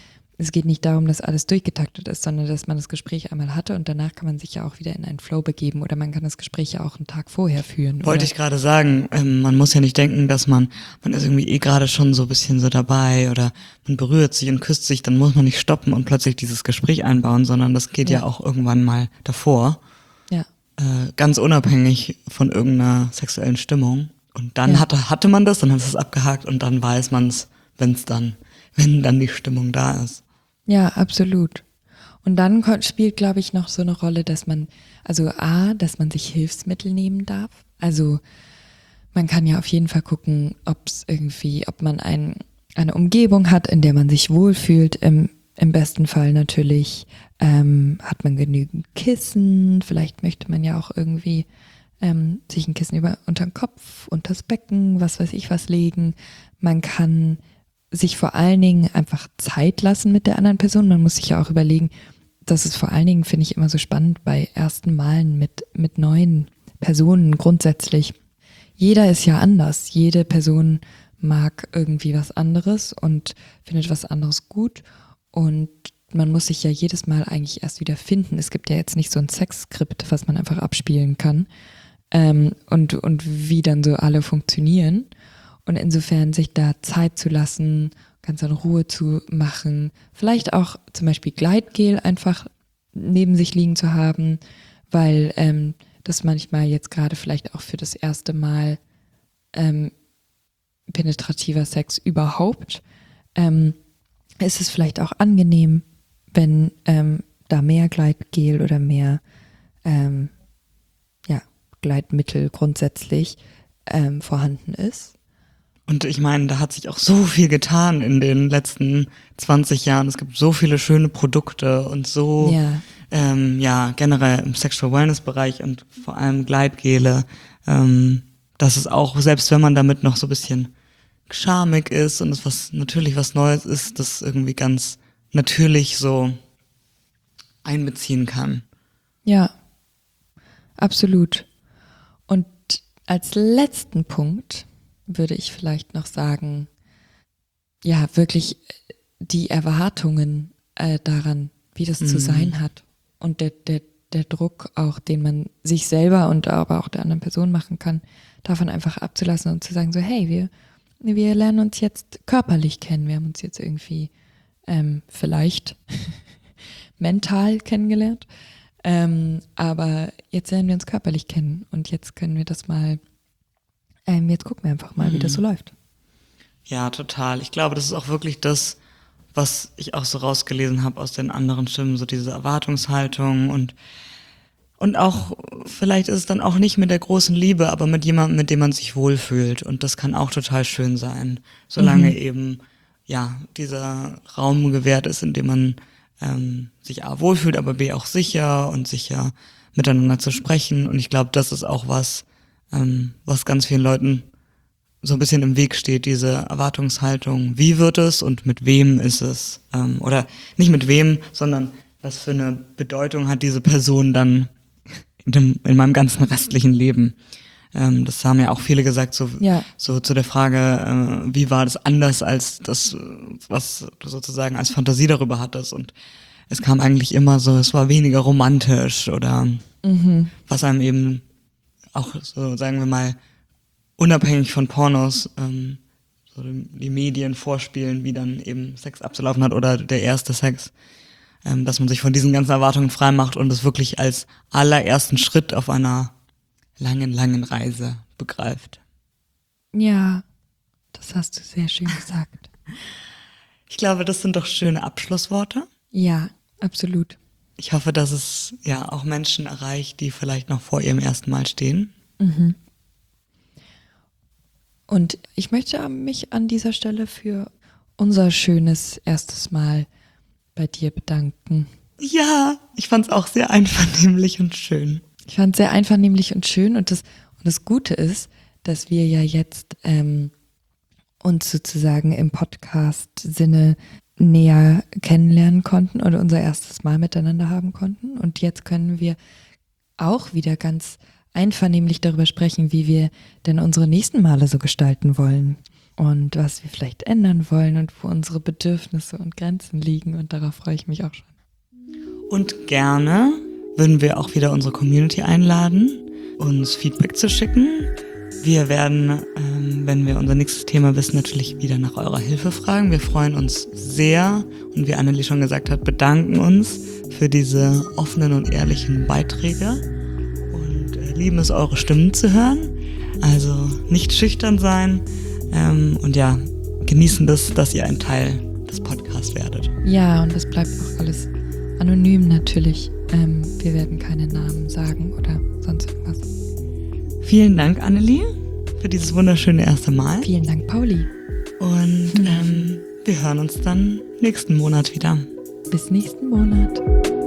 es geht nicht darum, dass alles durchgetaktet ist, sondern dass man das Gespräch einmal hatte und danach kann man sich ja auch wieder in einen Flow begeben oder man kann das Gespräch ja auch einen Tag vorher führen. Wollte ich gerade sagen, man muss ja nicht denken, dass man ist irgendwie gerade schon so ein bisschen so dabei oder man berührt sich und küsst sich, dann muss man nicht stoppen und plötzlich dieses Gespräch einbauen, sondern das geht ja auch irgendwann mal davor. Ja. Ganz unabhängig von irgendeiner sexuellen Stimmung. Und dann hatte man das, dann hat es abgehakt und dann weiß man es, wenn dann die Stimmung da ist. Ja, absolut. Und dann spielt, glaube ich, noch so eine Rolle, dass man sich Hilfsmittel nehmen darf. Also man kann ja auf jeden Fall gucken, ob man eine Umgebung hat, in der man sich wohlfühlt. Im besten Fall natürlich hat man genügend Kissen. Vielleicht möchte man ja auch irgendwie sich ein Kissen unter den Kopf, unters Becken, was weiß ich was legen. Man kann sich vor allen Dingen einfach Zeit lassen mit der anderen Person. Man muss sich ja auch überlegen, das ist vor allen Dingen, finde ich, immer so spannend bei ersten Malen mit neuen Personen grundsätzlich. Jeder ist ja anders. Jede Person mag irgendwie was anderes und findet was anderes gut. Und man muss sich ja jedes Mal eigentlich erst wieder finden. Es gibt ja jetzt nicht so ein Sexskript, was man einfach abspielen kann. Und wie dann so alle funktionieren. Und insofern sich da Zeit zu lassen, ganz in Ruhe zu machen, vielleicht auch zum Beispiel Gleitgel einfach neben sich liegen zu haben, weil das manchmal jetzt gerade vielleicht auch für das erste Mal penetrativer Sex überhaupt, ist es vielleicht auch angenehm, wenn da mehr Gleitgel oder mehr Gleitmittel grundsätzlich vorhanden ist. Und ich meine, da hat sich auch so viel getan in den letzten 20 Jahren. Es gibt so viele schöne Produkte und so, generell im Sexual Wellness Bereich und vor allem Gleitgele, dass es auch, selbst wenn man damit noch so ein bisschen schamig ist und es was Neues ist, das irgendwie ganz natürlich so einbeziehen kann. Ja, absolut. Und als letzten Punkt würde ich vielleicht noch sagen, ja, wirklich die Erwartungen daran, wie das zu sein hat und der Druck auch, den man sich selber und aber auch der anderen Person machen kann, davon einfach abzulassen und zu sagen so, hey, wir lernen uns jetzt körperlich kennen, wir haben uns jetzt irgendwie vielleicht mental kennengelernt, aber jetzt lernen wir uns körperlich kennen und jetzt können wir das mal jetzt gucken wir einfach mal, wie das so läuft. Ja, total. Ich glaube, das ist auch wirklich das, was ich auch so rausgelesen habe aus den anderen Stimmen, so diese Erwartungshaltung und auch, vielleicht ist es dann auch nicht mit der großen Liebe, aber mit jemandem, mit dem man sich wohlfühlt. Und das kann auch total schön sein, solange eben, ja, dieser Raum gewährt ist, in dem man sich A wohlfühlt, aber B auch sicher miteinander zu sprechen. Und ich glaube, das ist auch was ganz vielen Leuten so ein bisschen im Weg steht, diese Erwartungshaltung. Wie wird es und mit wem ist es? Oder nicht mit wem, sondern was für eine Bedeutung hat diese Person dann in meinem ganzen restlichen Leben? Das haben ja auch viele gesagt, so zu der Frage, wie war das anders als das, was du sozusagen als Fantasie darüber hattest? Und es kam eigentlich immer so, es war weniger romantisch oder was einem eben auch so, sagen wir mal, unabhängig von Pornos, so die Medien vorspielen, wie dann eben Sex abzulaufen hat oder der erste Sex, dass man sich von diesen ganzen Erwartungen frei macht und es wirklich als allerersten Schritt auf einer langen Reise begreift. Ja, das hast du sehr schön gesagt. Ich glaube, das sind doch schöne Abschlussworte. Ja, absolut. Ich hoffe, dass es ja auch Menschen erreicht, die vielleicht noch vor ihrem ersten Mal stehen. Und ich möchte mich an dieser Stelle für unser schönes erstes Mal bei dir bedanken. Ja, ich fand es auch sehr einvernehmlich und schön. Ich fand es sehr einvernehmlich und schön und das Gute ist, dass wir ja jetzt uns sozusagen im Podcast-Sinne näher kennenlernen konnten oder unser erstes Mal miteinander haben konnten. Und jetzt können wir auch wieder ganz einvernehmlich darüber sprechen, wie wir denn unsere nächsten Male so gestalten wollen. und was wir vielleicht ändern wollen und wo unsere Bedürfnisse und Grenzen liegen. Und darauf freue ich mich auch schon. Und gerne würden wir auch wieder unsere Community einladen, uns Feedback zu schicken. Wir werden, wenn wir unser nächstes Thema wissen, natürlich wieder nach eurer Hilfe fragen. Wir freuen uns sehr und wie Annelie schon gesagt hat, bedanken uns für diese offenen und ehrlichen Beiträge und lieben es, eure Stimmen zu hören. Also nicht schüchtern sein und ja, genießen das, dass ihr ein Teil des Podcasts werdet. Ja, und das bleibt auch alles anonym natürlich. Wir werden keine Namen sagen oder sonst irgendwas. Vielen Dank, Annelie, für dieses wunderschöne erste Mal. Vielen Dank, Pauli. Und wir hören uns dann nächsten Monat wieder. Bis nächsten Monat.